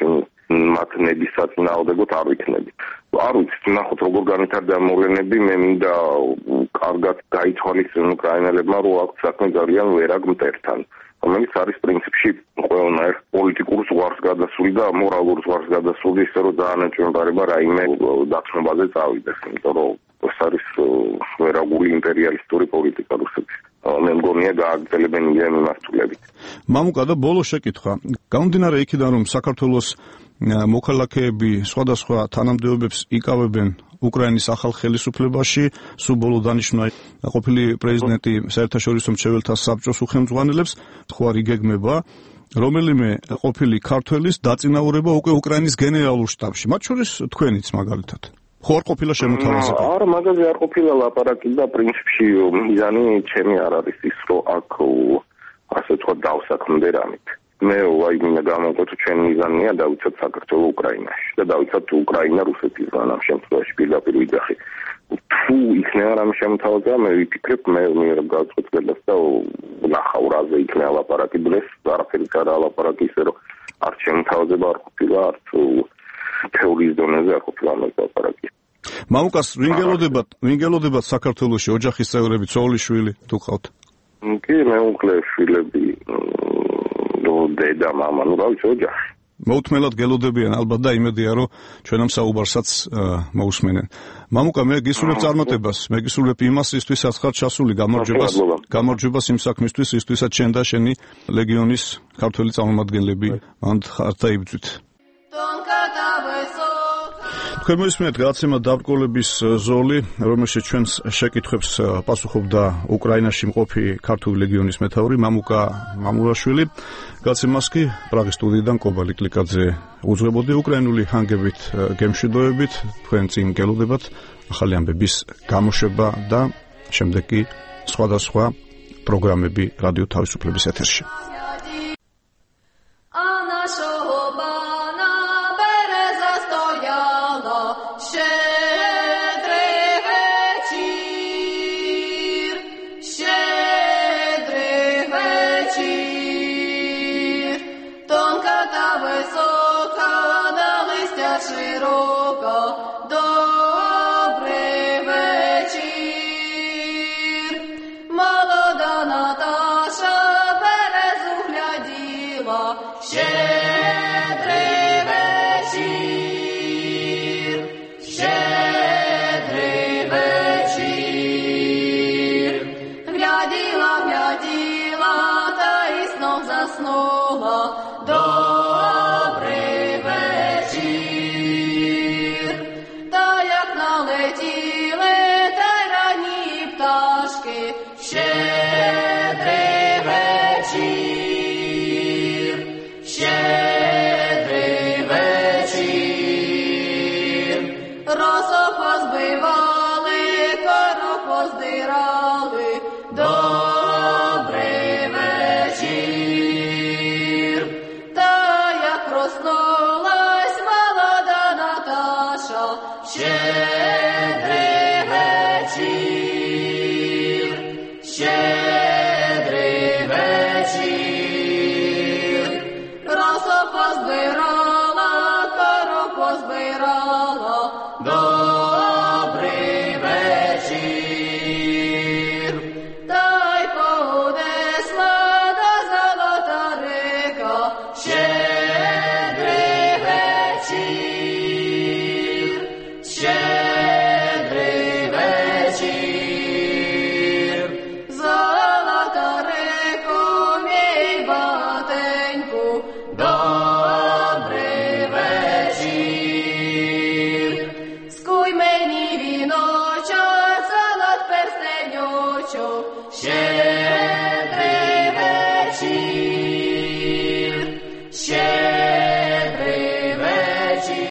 მათ ნების საწინააღმდეგოდ არ ვიქნები. არ ვიცი, ნახოთ როგორ განვითარდა მოვლენები, მე მინდა კარგად გაითვალისწინონ უკრაინელებმა, რომ აქ საქმე ძალიან ვერაგ მტერთან. რომელიც არის პრინციპში ყველანაირ პოლიტიკურ ზღვარს გადასული და მორალურ ზღვარს გადასული, ისე რომ ძალიან ეჭვმეპარება რაიმე დათმობაზე წავიდეს, იმიტომ რომ ეს არის ვერაგული იმპერიალისტური პოლიტიკა რუსეთის. მე მგონია გააგრძელებენ იმენ მიმართულებით. მამუკა და ბოლო შეკითხვა. გამომდინარე იქიდან რომ საქართველოს მოქალაქეები სხვადასხვა თანამდებობებს იკავებენ უკრაინის ახალ ხელისუფლებაში, სულ ბოლო დანიშნა ყოფილი პრეზიდენტი საერთაშორისო მრჩეველთა საბჭოს უხელმძღვანელებს, ხო არ იგეგმება რომელიმე ყოფილი ქართველის დაწინაურება უკვე უკრაინის გენერალურ შტაბში, მათ შორის თქვენიც მაგალითად. ხო არ ყოფილა შემოთავაზება? არა, მაგაზე არ ყოფილა ლაპარაკი და პრინციპში მიზანი ჩემი არ არის ის, რომ აქ ასე თქვა დავსაქმდე რამით. მე ვაიმინა გამოვყოთ ჩვენ მიზანია დავიცოთ საქართველოს უკრაინაში და დავიცოთ უკრაინა რუსეთისგან ამ შემთხვევაში პირდაპირ ვიძახი. თუ იქნება რამე შემოთავაზება, მე ვიფიქრებ, მე მიერ გავწყვეტილებას და ნახავ რაზე იქნება ლაპარაკი დღეს, არაფერიც არა ლაპარაკი ისე რომ არც შემოთავაზება არ ყოფილა, არც თეორიის დონეზე არ ყოფილა ლაპარაკი. მამუკას ვინგელოდებათ, ვინგელოდებათ საქართველოში ოჯახის წევრები, ცოლიშვილი თუ ყავთ? კი, მეუღლე, შვილები, დედა, მამა, ну, რა ვიცი, ოჯახი. მოუთმელად გელოდებიან ალბათ და იმედია რომ ჩვენ ამ საუბარსაც მოусმენენ. მამუკა, მე გისურვებ წარმატებას, მე გისურვებ იმასისთვისაც ხარ ჩასული გამარჯვებას, გამარჯვებას იმ საქმისთვის, ისთვისაც შენ და შენი ლეგიონის ქართველი წარმომადგენლები მანდ ხართ და იბრძვით. თქვენ მოისმენთ გადაცემა დაბრკოლების ზოლი, რომელშიც ჩვენს შეკითხვებს პასუხობდა უკრაინაში მყოფი ქართული ლეგიონის მეთაური მამუკა მამულაშვილი. გადაცემას კი პრაღის სტუდიიდან კობალი კლიკაძე უძღვებოდი. უკრაინული ჰანგებით გემშვიდობებით, თქვენ წინ გელოდებათ ახალი ამბების გამოშვება და შემდეგ კი სხვადასხვა პროგრამები რადიო თავისუფლების ეთერში. Щедрий